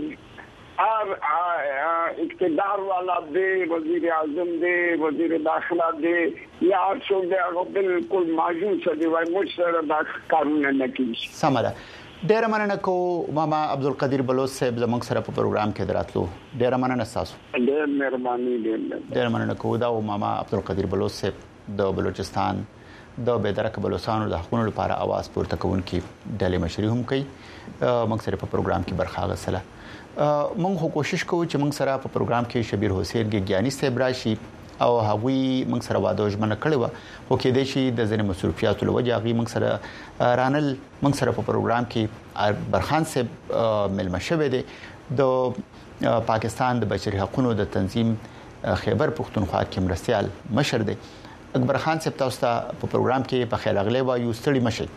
ار اقتدار والا دی وزیر اعظم دی وزیر داخلہ دی یا څو دی هغه بالکل ماجوس دی وای موږ سره دا قانون نه کیږي سمره ډیر مننه کو ماما عبدالقدیر بلوچ صاحب زموږ سره په پروګرام کې دراتلو ډیر مننه تاسو ډیر مهرباني ډیر ډیر مننه کو دا ماما عبدالقدیر بلوچ صاحب د بلوچستان د بيدرک بلوچستان د حقوقو لپاره आवाज پورته کوونکی ډلې مشري هم کوي موږ سره په پروګرام کې برخه غسله موږ کوشش کوو چې موږ سره په پروګرام کې شبیر حسین ګیانی صاحب راشي او هغوی موږ سره واده ژمنه کړې و او کې د شي د ځنې مصرفياتو لوجه هغوی موږ سره رانل موږ سره په پروګرام کې برخان صاحب ملما شوه دي د پاکستان د بشري حقوقو د تنظیم خیبر پختونخوا کې مرستيال مشر دی اکبر خان صاحب تاسو ته په پروګرام کې په خیر اغلی و یو ستړي مشي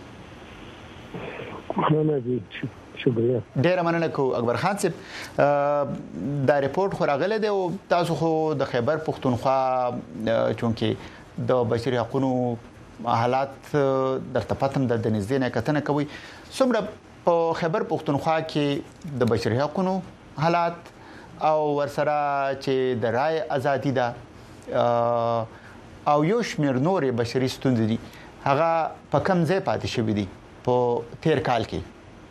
مننه دي شکریہ ډیر مننه کو اکبر خان صاحب دا ریپورت خو راغله دی او تاسو خو د خیبر پختونخوا چونکه د بشري حقوقو حالات درته پاتم د نږدې نه کتنه کوي څومره په خیبر پختونخوا کې د بشري حقوقو حالات او ورسره چې د رائے ازادي ده او یو شمیر نور بشري ستوندې دي هغه په کم ځای پاتې شوې دي په تیر کال کې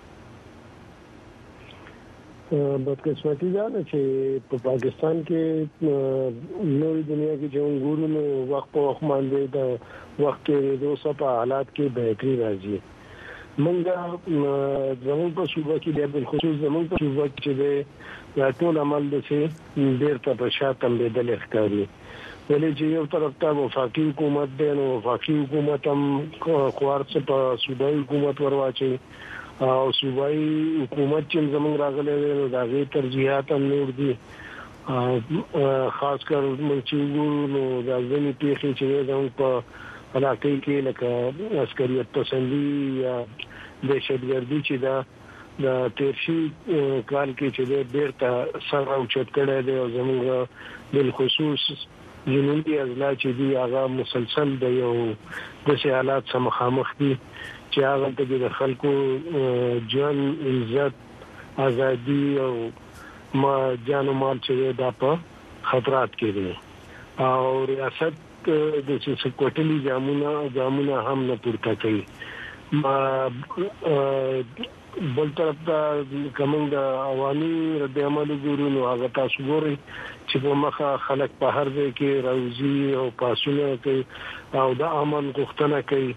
بدقسمتي ده چې په پاکستان کې نوې دنیا کې چې ګورو نو وخت په وخت باندې د وخت کې د اوسه په حالات کې بهتري راځي موږ زموږ په صوبه کې د خصوص زموږ په صوبه کې د ټول عمل د څه ډیر ته په شاتم بدل ښکاري ولې چې یو طرف ته وفاقي حکومت دی نو وفاقي حکومت هم خوارڅ په صوبایي حکومت ورواچي او صوبایي حکومت چې زمونږ راغلي دی دا غي ترجیحات هم نور دي خاص کر چې ګورو نو د ځینې پیښې چې زموږ په علاقې کې لکه عسکریت پسندي یا دهشتګردي چې دا د تیرشي کال کې چې ډېر سره او چت کړه دی او زموږ بل خصوص جنوبي اضلاع چې دی هغه مسلسل د یو د حالات سره مخامخ دي چې هغه د خلکو جان عزت ازادي او ما جان او مال چې دا په خطرات کې دي او ریاست د سکوټلي جامونه جامونه هم نه پورته کوي ما بل طرف دا کومه د عوامي رد عمل ګورو نو هغه تاسو ګورئ چې په مخه خلک په هر ځای کې راوځي او پاسونه کوي او د امن غوښتنه کوي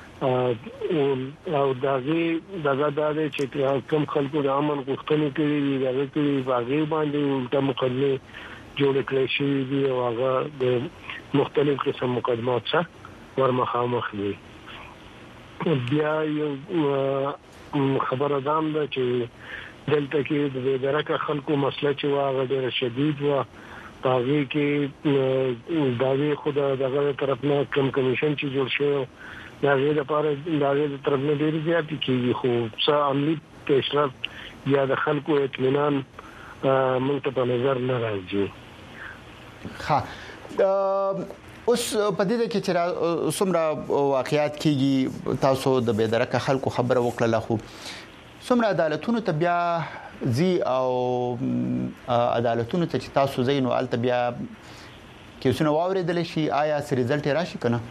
او داغي دغه د چې کوم خلکو د امن غوښتنه کوي دغه کوي باغي باندې الټا مقدمه جوړ کړی شي دی او هغه د مختلف قسم مقدمات سره ورمخامخ دي بیا یو خبره دام ده چې دلته کې د درکه خلکو مسله چې واغ ډېر شدید و باغی کې داوی خدا دغه طرف نه کم کمیشن چې جوړ شو داوی لپاره داوی طرف نه ډېر زیات کیږي خو څه عملی پیشرفت یا د خلکو اطمینان مونږ ته په نظر نه راځي. ها اوس په دې کې چې څومره واقعیات کیږي تاسو د بيدرکه خلکو خبره وکړه خو څومره عدالتونو ته بیا زی او عدالتونو ته چې تاسو زینو ال ته بیا کې څنګه واوریدل شي آیا س ریزلټ راشي کنه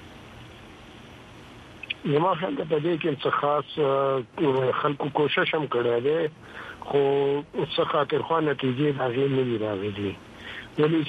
زما خیال ته دې کې څه خاص خلکو کوشش هم کړی دی خو څه خاطر خو نتیجې راغلي نه راغلي ولې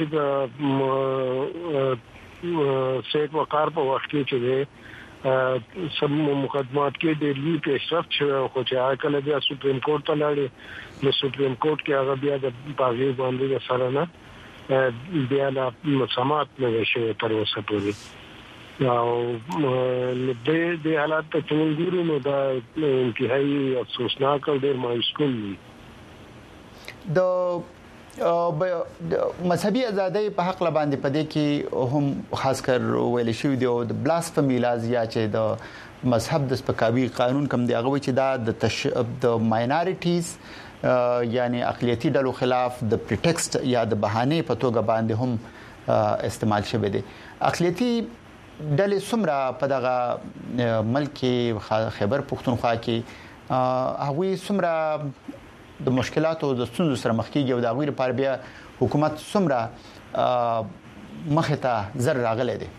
چې سیټ وقار په وخت کې چې سم مقدمات کې د لوی پیشرفت شو خو چې کله بیا سپریم کورټ ته لاړې نو سپریم کورټ کې هغه بیا د پاغي باندې سره نه بیا د سماعت نه شي تر اوسه پورې او د د حالات ته څنګه نو دا انتهایی افسوسناک او ډېر مایوس کوي د مذهبي ازادۍ په حق باندې پدې کې هم خاص کر ویل شوی دی او د بلاسفمی لاز یا چې د مذهب د سپکاوي قانون کوم دی هغه چې دا د تشب د ماینورټیز یعنی اقلیتي ډلو خلاف د پریټکسټ یا د بهانه په توګه باندې هم استعمال شوی دی. اقلیتي ډلې څومره په دغه ملک خیبر پختونخوا کې هغوی څومره د مشکلاتو د ستونزو سره مخ کیږي او د غوړي لپاره بیا حکومت څومره مخه ته زر راغله دي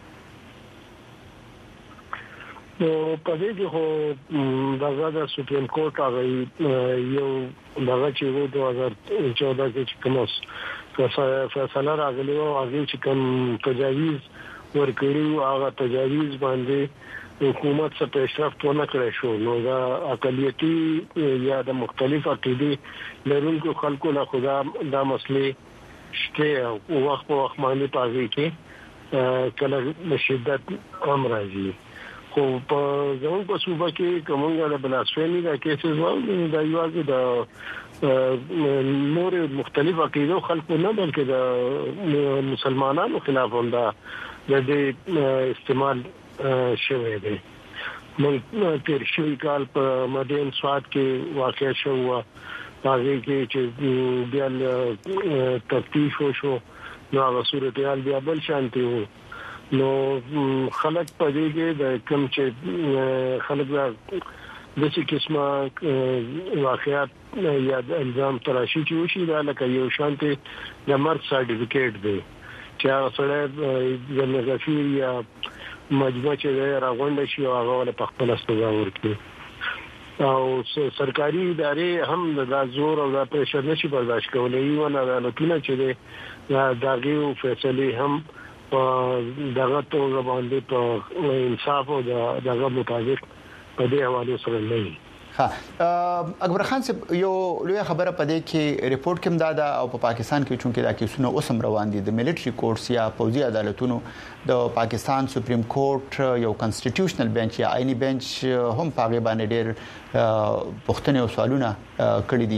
نو په دې کې هو دغه د سپریم کورټ هغه یو دغه چې و دوه هزار چودہ کې کوم فیصله راغلی او هغه چې کوم تجاویز ورکړي هغه تجاویز باندې حکومت څخه پیشرفت ونه کړی شو نو دا اقلیتي یا د مختلف عقیدې لرونکو خلکو له خدا دا مسلې شته او وخت په وخت باندې پاږي کې کله شدت هم راځي خو په ځوان په صوبه کې کومه د بلاسفیمی دا کیسز وایي دا یو د نور مختلف عقیدو خلکو نه بلکې د مسلمانانو خلاف هم دا د استعمال شوه دی نو تیر شوی کال په مدین سواد کې واقع شو هغه کې چې بیا تفتیش وشو نو هغه صورتحال بیا بل شانتي وو نو خلک په دې کې د کوم چې خلک د څه قسمه واقعیت یا د الزام تراشی چې وشي دا لکه یو شانتي د مرګ سرټیفیکیټ دی چې هغه سره د نغفي یا مجموعه چې راغونډ شي او هغه له خپل سزا ورکړي او سرکاري ادارې هم د زور او د پریشر نشي برداشت کولای یو نه عدالتونه چې دا دغه فیصله هم دغه توګه باندې په انصاف او دغه مطابق په دې حواله سره نه ها اکبر خان صاحب یو لوی خبره پدې کې ریپورت کوم دادا او په پاکستان کې چونکې دا کیسونه اوسم روان دي د ملټري کورټس یا پوځي عدالتونو د پاکستان سپریم کورټ یو کانسټیټیوشنل بنچ یا آئینی بنچ هم پاغه باندې ډېر پښتنه او سوالونه کړی دي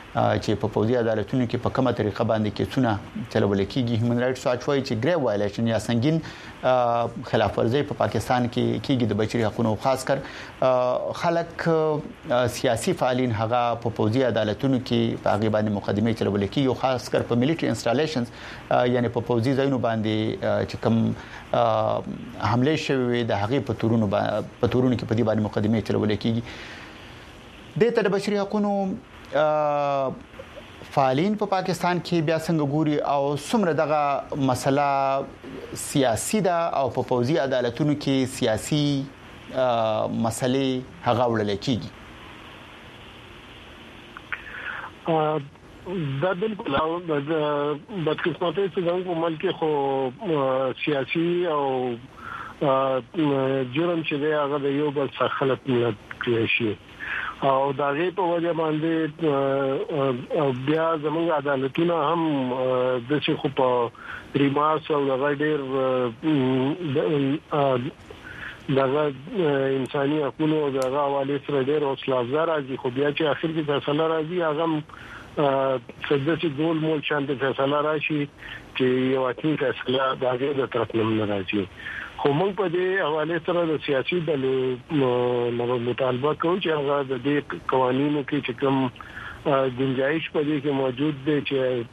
چې په پوزي عدالتونو کې په کومه طریقه باندې کیسونه چلول کېږي. هیومن رائټس واچ وايي چې ګریو وایلیشن یا سنگین خلاف ورزي په پاکستان کې کېږي د بشري حقوقو، خاص کر خلک سیاسي فعالین هغه په پوزي عدالتونو کې په هغه باندې مقدمه چلول کېږي، خاص کر په ملټری انسټالیشنز یعنی په پوزي ځایونو باندې چې کوم حمله شوی د هغه په تورونو په تورونو کې په دې باندې مقدمه چلول کېږي. د ته د بشري حقوقو فعالین په پاکستان کې بیا څنګه ګوري او څومره دغه مسله سیاسي ده او په پوزي عدالتونو کې سیاسي مسلې هغه وړل کېږي؟ دا بالکل او د بدقسمتۍ څخه په ملک خو سیاسي او جرم چې دی هغه د یو بل څخه خلک نه کېشي او دا غي په وجه باندې بیا زموږ عدالتونه هم د څه خو په ریماس او د غډیر دغه انساني حقوقو او دغه حواله سره ډېر اوسلازار راځي، خو بیا چې اخر کې فیصله راځي هغه څه د ګول مول شانته فیصله راشي چې یو اټین فیصله دغه د طرف نه راځي. خو موږ په دې حواله سره د سیاسي ډلو نو مطالبه کوو چې هغه د دې قوانینو کې چې کوم گنجائش په دې کې موجود دی چې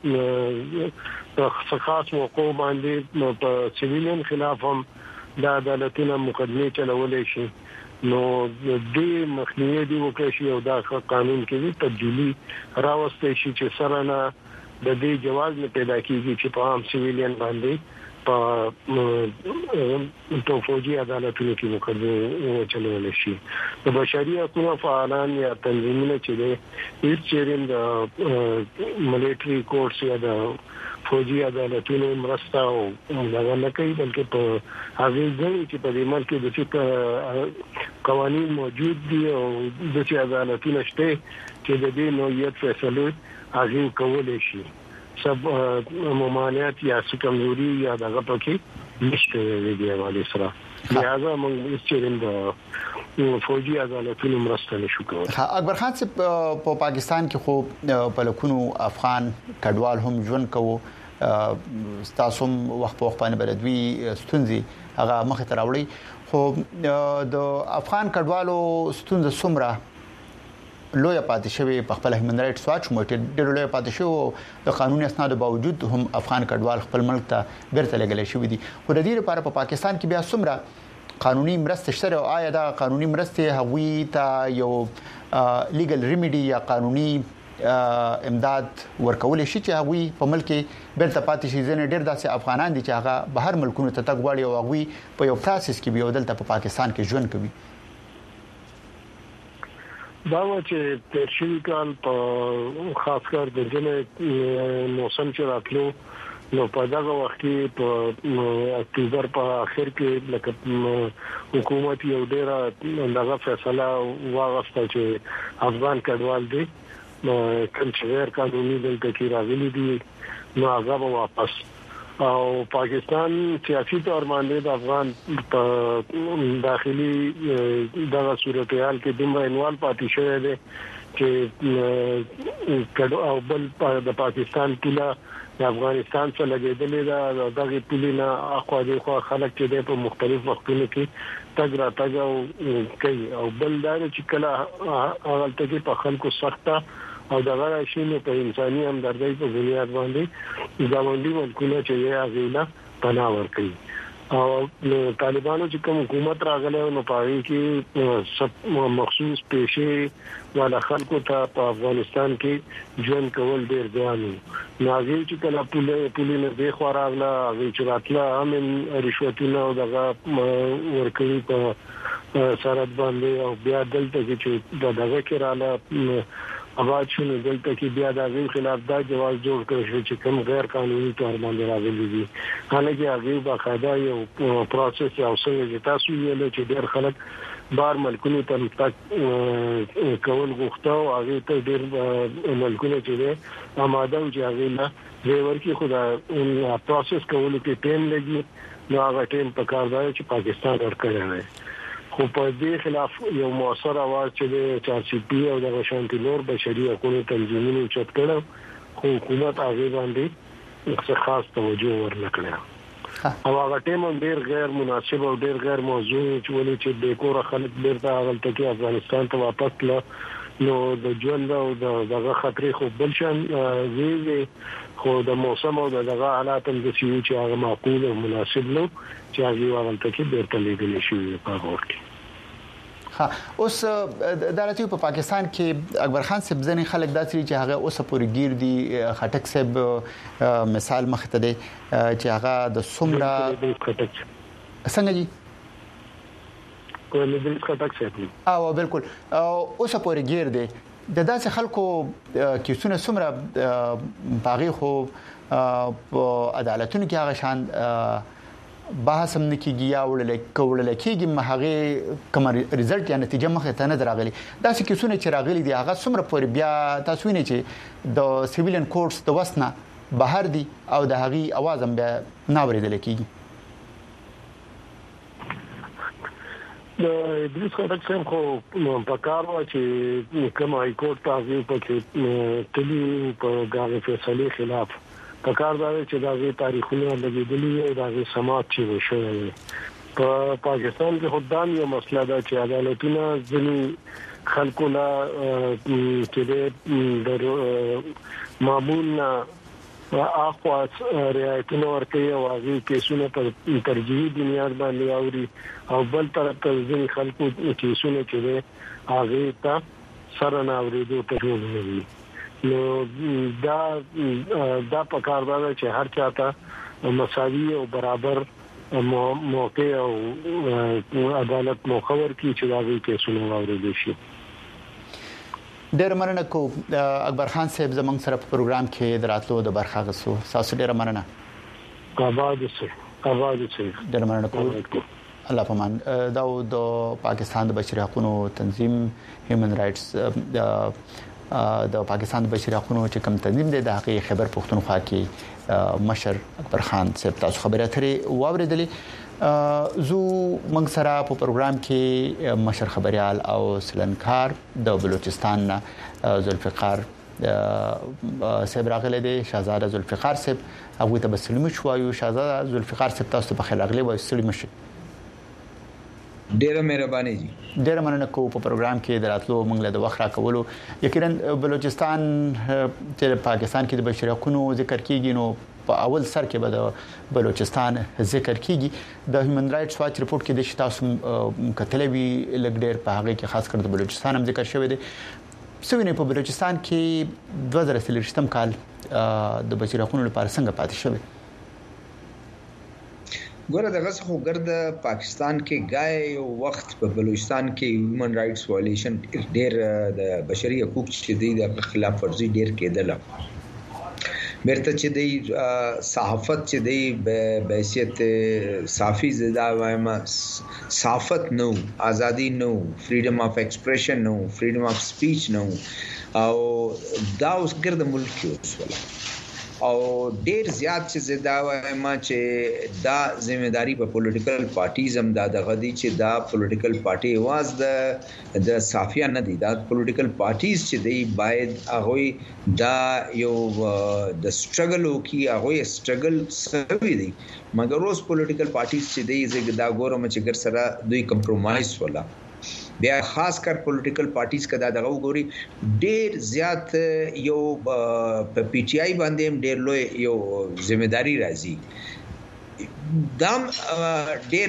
خاص موقع باندې په سیویلین خلاف هم د عدالتونو مقدمه چلولې شي، نو دې مخنیوي دی وکړي شي او دا قانون کې تبدیلی راوستي شي چې سره نه د دې جواز نه پیدا کیږي چې په عام سیویلین باندې په توفوجي عدالتونو کې مقدمه چلول شي. د بشري حقوقو فعالان یا تنظیمونه چې دي هیڅ چیرې د ملټری کورټس یا د فوجي عدالتونو مرسته او دغه نه کوي، بلکې په هغه ځای چې په دې ملک کې د څه قوانين موجود دي او د څه عدالتونه شته چې د دې نوعیت فیصله هغه کولای شي. سب ممانعت یا کمزوري یا دغه پکې نشته دی حواله سره. لہذا موږ چې د فوجي عدالتونو مرسته نشو کولای. اکبر خان صاحب په پاکستان کې خو په لکونو افغان کډوال هم ژوند کوي، تاسو وخت په وخت باندې بلدوي ستونزي هغه مخ ته راوړي، خو د افغان کډوالو ستونزه څومره لوی پاتې شوی په خپل هیومن رائټس واچ موټر ډېر لوی پاتې شو د قانوني اسناد باوجود هم افغان کډوال خپل ملک ته بیرته لګل شوی دي. خو د دې لپاره په پاکستان کې بیا څومره قانوني مرسته شته او آیا دا قانوني مرسته هغوی ته یو لیګل ریمیډي یا قانوني امداد ورکول شي چې هغوی په ملک بیرته پاتې شي؟ ځنه ډېر داسې افغانان دي چې هغه بهر ملکونو ته تګ غواړي او هغوی په یو پروسس کې به دلته په پاکستان کې ژوند کوي. دا و چې ترشي کال په خاص کر د جنې موسم چې راتلو نو په دغه وخت کې په اکتوبر په اخر کې لکه حکومت یو ډېر دغه فیصله واغسته چې افغان کډوال دي کوم چې غیر قانوني دلته کې راغلي دي نو هغه واپس او پاکستان سیاسي تور باندې د افغان په داخلي دغه صورتحال کې دومره انوال پاتې شوی دی چې کډو او بل د پاکستان ټوله د افغانستان څخه لګیدلې ده. دغه ټولینه اخوا دي خو خلک چې په مختلف وختونو کې تګ را تګ کوي او بل دا چې کله هغه ته په خلکو سخته او دغه راشي په انساني همدردۍ په بنیاد باندې ځواني ملکونه چې یې اغیلا پناه ورکړي او طالبانو چې کوم حکومت راغله نو پاره کې مخصوص پېښې ولا خلکو ته په افغانستان کې ژوند کول ډېر ځوان نو هغه چې کله پوله پوله نه دی خو راغله هغه چې راتله هم رشوتونه او دغه ورکړي په سرحد باندې او بیا دلته چې دغه کې رااله اواز شنو دلته کې بیا د غیر خلاف دا جواز جوړ کړی شو چې کوم غیر قانوني تور باندې راغلي دي. حالانکه هغه باقاعده یو پروسس او څنګه تاسو ویل چې ډېر خلک بار ملکونو ته تک کول غوښته او هغه ته ډېر ملکونه چې آماده او چې هغه نه ډیور کې خدا پروسس کولو کې ټیم لګي نو هغه ټیم په کار دی چې پاکستان ورکړی دی. خو په دې خلاف یو موثر اواز چې د چار سی پی او د شانتي نور بشري حقوقو تنظیمونو چت کړو خو حکومت هغه باندې څه خاص توجه ورنکړه او هغه ټیم ډیر غیر مناسب او ډیر غیر موضوع چې ولې چې د کور خلک بیرته غلطه کې افغانستان ته واپس کړه نو د ژوند او دغه خطرې خو بل شان وی خو د موسم او دغه حالات هم د سیو چې هغه معقول او مناسب نو چې هغه غلطه کې بیرته لګل شي په هغه ها اوس د راځي په پاکستان کې اکبر خان صاحب ځنې خلک داسې چې هغه اوس پورې گیر دي خټک صاحب مثال مخته دي چې هغه د سمرا څنګه دي کوم د خټک صاحب او بالکل اوس پورې گیر دي د داسې خلکو کیسونه سمرا باغی خو په عدالتونو کې هغه شان بحث هم نکیږي یا وړل کول کېږي مهغه کوم ریزلټ یا نتیجه مخه ته نه دراغلي دا چې کیسونه چې راغلي دي هغه څومره پورې بیا تاسو نه چې د سیویلین کورټس د وسنه بهر دي او د هغه आवाज هم بیا نه اوریدل کېږي د دې څخه څنګه خو په کار و چې کوم هاي کورټ تاسو په کې تلی په غاغه فیصله خلاف په کار دا چې دغه تاریخونه لګیدلي او دغه سماعت چې وشوي په پاکستان کې خدام یو مسله ده چې عدالتونه ځنی خلکو لا چې د معمول اخواس رعایتونه ورکوي او هغه کیسونه په ترجیحي بنیاد باندې اوري او بل طرف ته ځنی خلکو کیسونه چې هغه ته سره نه اورېدو ته جوړوي نو دا دا په کار دا چې هر چاته مساوي او برابر موقع او عدالت مخور کی چې دا وی کې سنو اورېدل شي ډېر مننه کو اکبر خان صاحب زمنګ سره په پروګرام کې دراتلو د برخه غسو تاسو ډېر مننه آباد سه آباد سه ډېر مننه کو الله پامان دا د پاکستان د بشري حقوقو تنظیم هیومن رائټس د پاکستان د بشري حقوقو چې کوم تنظیم دی د حقیقي خبر پښتونخوا کې مشر اکبر خان صاحب تاسو خبره اترې واوریدلې زو موږ سره په پروګرام کې مشر خبريال او سلنکار د بلوچستان ذوالفقار صاحب راغله دي شهزاده ذوالفقار صاحب هغه ته بسلم شوایو شهزاده ذوالفقار صاحب تاسو په خیر راغلی وای سلیم شي ډیره مهرباني جی ډیره مننه کوم په پروګرام کې دراتلو موږ له وخت راکولو یقینا بلوچستان چې پاکستان کې د بشري حقوقو ذکر کیږي نو په اول سر کې به د بلوچستان ذکر کیږي د هیومن رائټس واچ رپورت کې د شتاسو کتلوي لګډیر په هغه کې خاص کر د بلوچستان هم ذکر شوی دی سوینه په بلوچستان کې دوه زره څلورم کال د بشري حقوقو لپاره څنګه پاتې شوی ګوره دغه خو ګرد پاکستان کې غای یو وخت په بلوچستان کې هیومن رائټس وایلیشن ډیر د بشري حقوق چې دی د خلاف ورزي ډیر کېدل بیرته چې دی صحافت چې دی به حیثیت صحافي زدا وایم صحافت نو ازادي نو فریډم اف ایکسپریشن نو فریډم اف سپیچ نو او دا اوس ګرد ملک کې وسوله او ډیر زیات چې زدا وایم چې دا ځمېداري په پولیټیکل پارټیز هم دا د غدي چې دا پولیټیکل پارټي واز د د صافیا نه دي دا پولیټیکل پارټیز چې دی باید هغه دا یو د سټرګل او کی هغه سټرګل سوي دي مګر اوس پولیټیکل پارټیز چې دی زګدا ګورم چې ګر سره دوی کمپرمایز ولا بیا خاص کر پولیټیکل پارټیز کدا دغه وګوري ډیر زیات یو په پی ټی آی باندې ډیر لوی یو ځمېداري راځي دام ډیر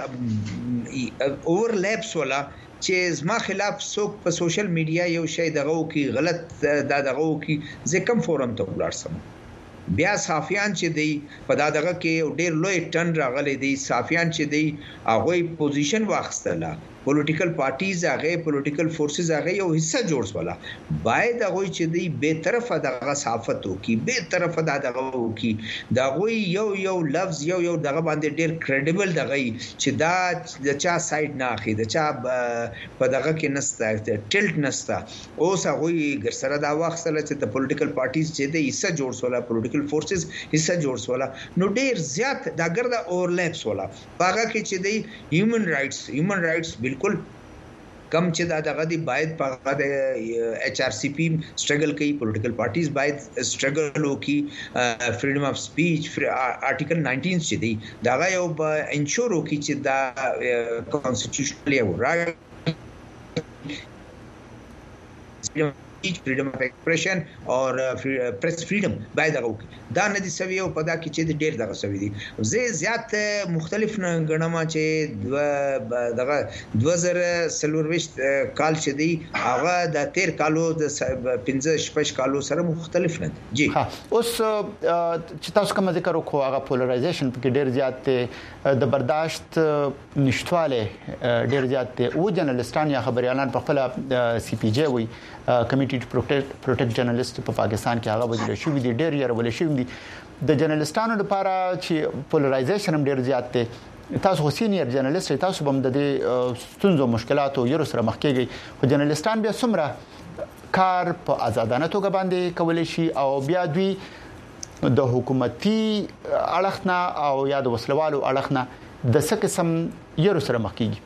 اورلیپس ولا چې زما خلاف څوک په سوشل میډیا یو شی دغه کی غلط دا دغه کی زکم فورم ته ولاړ سم بیا صافیان چې دی په دغه کې ډیر لوی ټن راغلي دي صافیان چې دی هغه پوزیشن واخستله پولیټیکل پارټیز هغه پولیټیکل فورسز هغه یو حصہ جوړ ولا باید هغه چې دی به طرفه دغه صحافت وکي به طرفه دغه وکي دغه یو یو لفظ یو یو دغه باندې ډیر کریډیبل دغه چې دا د چا سایډ نه اخی د چا په دغه کې نسته ټلټ نسته اوس هغه ګرسره دا واخصله چې د پولیټیکل پارټیز چې دی حصہ جوړ ولا پولیټیکل فورسز حصہ جوړ ولا نو ډیر زیات دا ګرځا اورلیپس ولا هغه کې چې دی هیومن رائټس هیومن رائټس بالکل کم چې دا دغه دی باید په د ایچ آر سی پی سټرګل کوي پولیټیکل پارټیز باید سټرګل وکي فریډم اف سپیچ آرټیکل ناینټین چې دی دا یو انشور وکي چې دا کانسټیټیوشنلی رائټ freedom of expression or uh, free, uh, press freedom باید هغه وکړي دا نه دي سوي او په دا کې چې ډېر دغه سوي دي زه زیات مختلف نه غنم چې دغه دوه زره څلورويشت کال چې دی هغه د تیر کالو د پنځه شپږ کالو سره مختلف نه دي جی ها اوس چې تاسو کوم ذکر وکړو هغه پولرایزیشن په کې ډېر زیات د برداشت نشټواله ډېر زیات او جرنالستان یا خبريالان په خپل سی پی جی وي کمیټي ټو پروټیکټ پروټیکټ جرنالست په پاکستان کې هغه وجل شو دي ډېر یې ول شو دي د جرنالستانو لپاره چې پولرایزیشن هم ډېر زیات دی تاسو خو سینیئر جرنالست تاسو هم د دې ستونزو مشکلاتو یو سره مخ کېږي خو جرنالستان بیا څومره کار په آزادانه توګه باندې کولای شي او بیا دوی د حکومتي اړخنا او یا د وسلوالو اړخنا د څه قسم یو سره مخ کېږي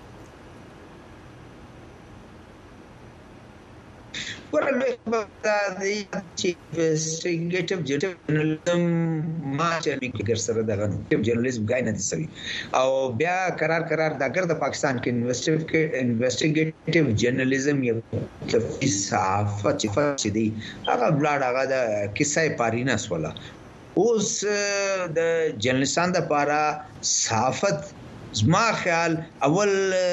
ورله د چې انویسټیګیټیو جرنالیزم ما چې میګر سره دغه جرنالیزم غاینه دي سوي او بیا قرار قرار د اگر د پاکستان کې انویسټیګیټیو جرنالیزم یو تفصیل صحافت چې دی هغه بلاډ هغه د کیسه پاریناس ولا اوس د جرنالستان د لپاره صحافت زما خیال اول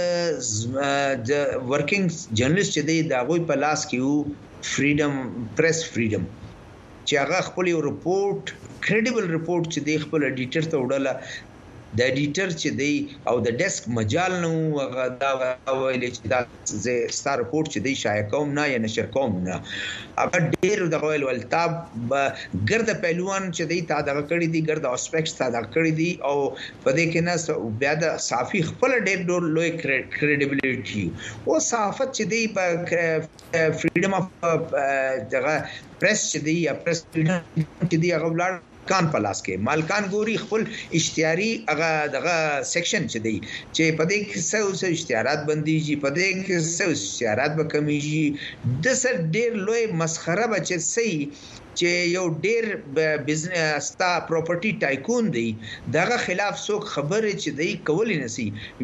د ورکینګ جرنالست چې دی دا غوي په لاس کې وو فریډم پریس فریډم چې هغه خپل یو رپورت کریډیبل رپورت چې دی خپل ایډیټر ته وړل د ایډیټر چې دی او د ډیسک مجال نو هغه دا ویل چې دا زه ستار رپورت چې دی شایع کوم نه یا نشر کوم نه هغه ډیر د غویل ولتاب ګرد پهلوان چې دی تا دغه کړی دی ګرد اسپیکټس تا دغه کړی دی او په دې کې نه بیا د صافي خپل ډیر ډور لوی کریډیبিলিټي او صحافت چې دی په فریډم اف دغه پریس چې دی یا پریس چې دی هغه ولر کان پلاس کې مالکان ګوري خپل اشتیاري هغه دغه سیکشن چې دی چې په دې کې څو څو اشتهارات بنديږي په دې کې څو اشتهارات به کمیږي د سر ډیر لوی مسخره بچي سي چې یو ډیر بزنس تا پراپرټي ټایکون دی دغه خلاف څوک خبره چې دی کولی نسی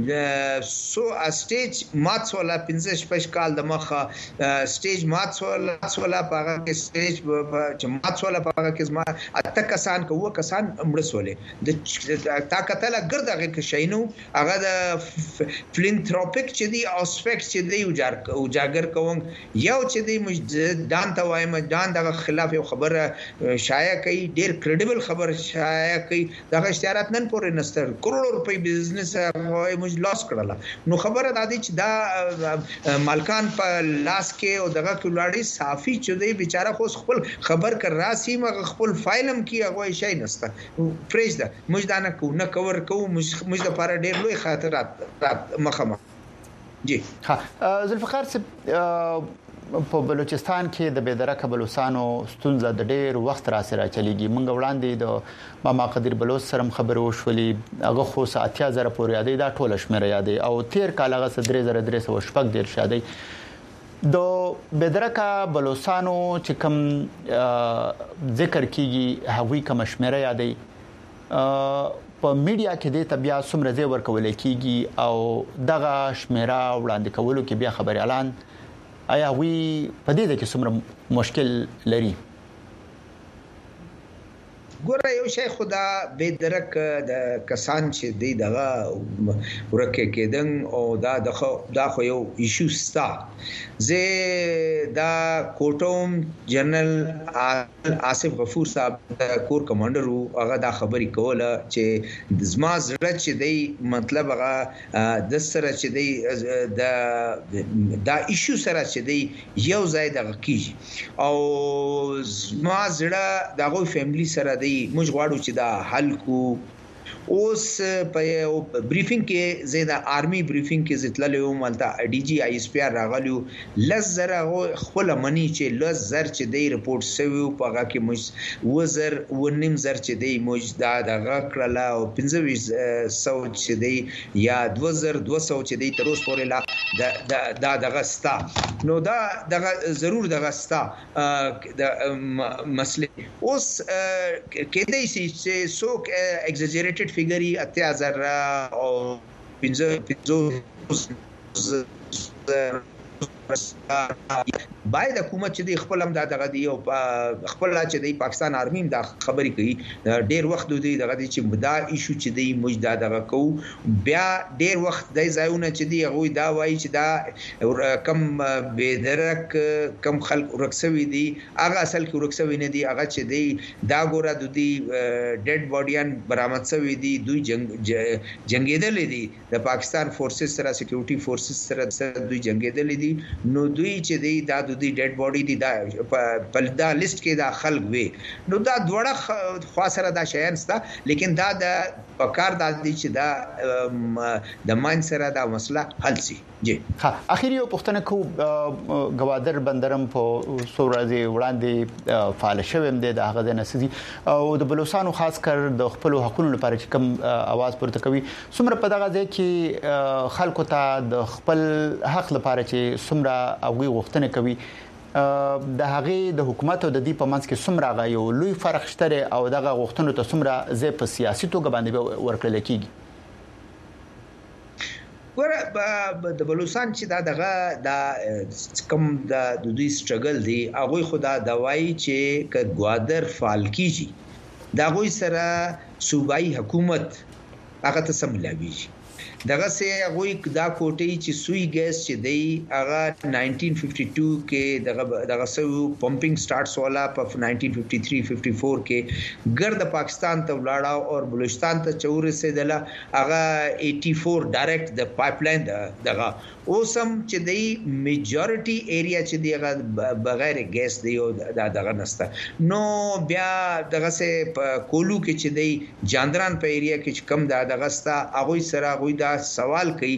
سو سټیج مات ولا پنځه شپږ کال د مخه سټیج مات ولا ولا پاغه کې سټیج چې مات ولا پاغه کې زما اته کسان کوه کسان امرسولې د طاقت له ګرځغه کې شینو هغه د فلینثروپیک چې دی اسپیکټ چې دی اجاگر کوم یو چې دی مجد دان ته وایم دان دغه خلاف یو خبره شایع کوي ډیر کریډیبل خبر شایع کوي دغه اشتهارات نن پورې نستر کروڑ روپۍ بزنس هغه موږ لاس کړل نو خبره د دې چې دا مالکان په لاس کې او دغه کولاري صافي چې دی بیچاره خو خپل خبر کر راسي مغه خپل فایلم کې هغه شي نسته پریز دا موږ دا نه کو نه کور کو موږ موږ د لپاره ډیر لوی خاطرات مخه جی ها ذوالفقار صاحب په بلوچستان کې د بيدرکه بلوچستانو ستونزه د ډېر وخت را سره چلیږي مونږ وړاندې د ماما قدیر بلوچ سره خبرو شولې هغه خو ساتیا زره پورې یادې دا ټوله شمیر یادې او تیر کال هغه درې زره درې سو شپږ ډیر شادې د بيدرکه بلوچستانو چې کوم ذکر کیږي هغوی کوم شمیر یادې په میډیا کې د تبیا سمره زی ورکول کیږي او دغه شمیره وړاندې کولو کې بیا خبري اعلان آیا وی په دې کې څومره مشکل لري ګوره یو شی خدا به درک د کسان چې دی دغه ورکه کېدن او دا د دا خو یو ایشو ستا زه دا کوټوم جنرال آصف غفور صاحب د کور کمانډر هغه دا خبري کوله چې زما زړه چې دی مطلب هغه د سره چې دی د دا ایشو سره چې دی یو ځای دغه کیږي او زما زړه دغه فیملی سره دی موږ غواړو چې دا حل کو اوس په بریفینګ کې زیاده آرمي بریفینګ کې زتللو مالته ډي جی آی اس پی آر راغلیو لزر خپل منی چې لزر چې دی رپورټ سوي په هغه کې مج وزر ونیم زر چې دی مج دا دغه کړلا او پنځه سو چې دی یا دوه زره دوه سوه چې دی تر اوسه پورې لا دا دغه ستا نو دا دغه ضرور دغه ستا د مسله اوس کې دی چې څوک ایگزاجریټډ فیګری اتیا هزار او پنځه پنځه باید حکومت چې د خپل هم دغه دی او خپل چې د پاکستان آرمي دا خبرې کوي ډیر وخت دوی دغه دی چې دا ایشو چې دی مجدا دغه کو بیا ډیر وخت د ځایونه چې دی هغه دا وایي چې دا کم بهدرک کم خلک ورکسوي دي هغه اصل کې ورکسوي نه دي هغه چې دی دا ګوره د دوی ډیډ باډیان برآمد شوی دي دوی جنگ جنگیدل دي د پاکستان فورسز سره سکیورټي فورسز سره دوی جنگیدل دي نو دوی چې دی دا د دې ډیډ باډي دی دا په دا لیست کې دا خلک وي نو دا دوړه خاصره دا شیان ستا لیکن دا د پکار د دې چې دا د مان سره دا مسله حل شي جی ها اخیری پښتنه کو گوادر بندرم په سورازي وړاندې فعال شوم دی د هغه د نسدي او د بلوچستان خاص کر د خپل حقوقو لپاره چې کوم आवाज پورته کوي څومره په دغه ځای کې خلکو ته د خپل حق لپاره چې څومره اوغي غوښتنه کوي د هغه د حکومت او د دې په منځ کې څومره غا یو لوی فرق شته او دغه غوښتنو ته څومره ځای په سیاسي توګه باندې ورکړل کیږي ور د بلوچستان چې دا دغه د کم د دوی سټرګل دی هغه خدا دوايي چې ک گوادر فعال کیږي دا غوي سره صوبایي حکومت هغه ته سملاوي دغه سه غوي دا کوټي چې سوی ګیس چې دی هغه نائنټین ففټي ټو کې دغه دغه سو پمپینګ سٹارټس والا په نائنټین ففټي تھری ففټي فور کې ګرد پاکستان ته ولاړاو او بلوچستان ته چور رسیدله هغه ایټي فور ډایرکټ د پایپ لاین دغه اوسم چې دی میجورټي ایریا چې دی هغه بغیر ګیس دی او دغه نسته نو بیا دغه سه کولو کې چې دی جاندران په ایریا کې کم دغه ستا هغه سره هغه دا سوال کوي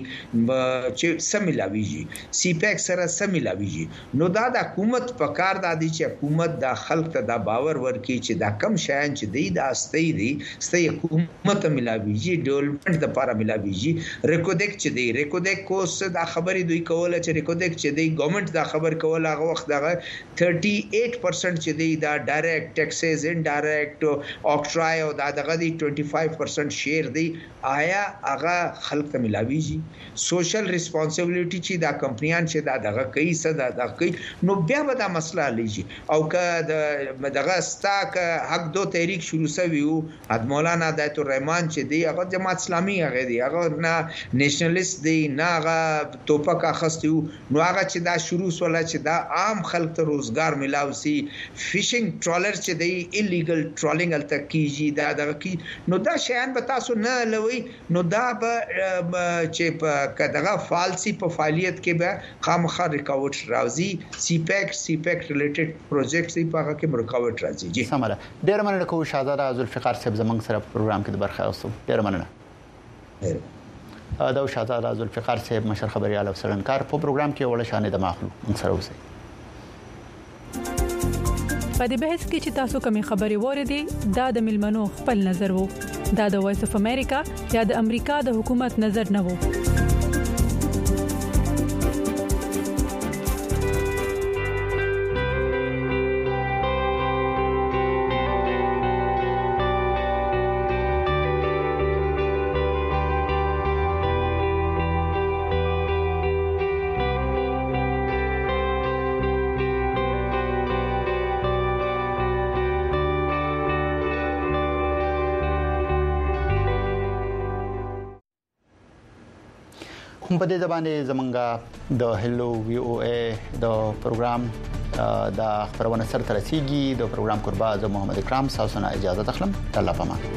چې سملاویږي سی پیک سره سملاویږي نو دا د حکومت په کار د دي چې حکومت د خلک ته دا باور ورکړي چې دا کم شایان چې دی دا استي دي استي حکومت ملاویږي ډیولپمنٹ د لپاره ملاویږي ریکوډیک چې دی ریکوډیک کوس دا خبرې دوی کوله چې ریکوډیک چې دی ګورنمنت دا خبر کوله هغه وخت دا thirty eight percent چې دی دا ډایرکټ ټیکسز ان ډایرکټ اوکټرای او دا دغه دی twenty-five percent شیر دی آیا هغه خلک ته ملاویږي سوشل ریسپانسیبিলিټی چې دا کمپنیان چې دا دغه کوي صدا دا کوي نو بیا به دا مسله لېږي او که دغه استاک حق دو تحریک شروع شوی وو د مولانا دایت الرحمن چې دی هغه جماعت اسلامي هغه دی هغه نه نېشنلیست دی نه هغه توپک اخستو نو هغه چې دا شروع سوله چې دا عام خلک ته روزګار ملاوي فیشینګ ټرولر چې دی ایلیګل ټرولینګ الته کیږي دا دغه کی نو دا شیان به تاسو نه لوي نو دا به چې په دغه فالسي په فعالیت کې به خامخا ریکاوټ راځي سی پیک سی پیک ریلیټډ پروجیکټس په هغه کې ریکاوټ راځي جی سمره ډیر مننه کوم شاهزاده ذوالفقار صاحب زمنګ سره په پروګرام کې د برخه اوسو ډیر مننه دا شاهزاده ذوالفقار صاحب مشر خبريال او سرنکار په پروګرام کې وړ شانې د ماخلو موږ سره اوسئ په دې بحث کې چې تاسو کومې خبرې وریدي دا د ملمنو خپل نظر وو دا د وایس اف امریکا یا د امریکا د حکومت نظر نه وو هم په دې ځبانه زمونږه د هلو وی او ای د پروګرام د خبرونه سره ترسيږي د پروګرام قربا از محمد اکرام ساسونه اجازه تخلم الله پامان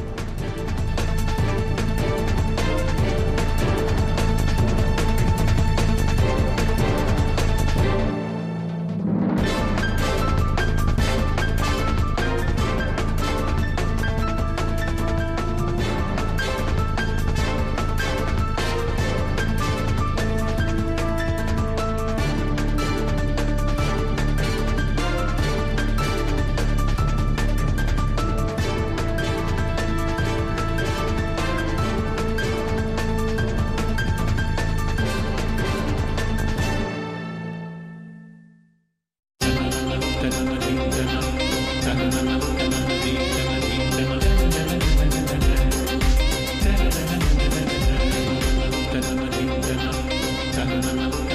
څخه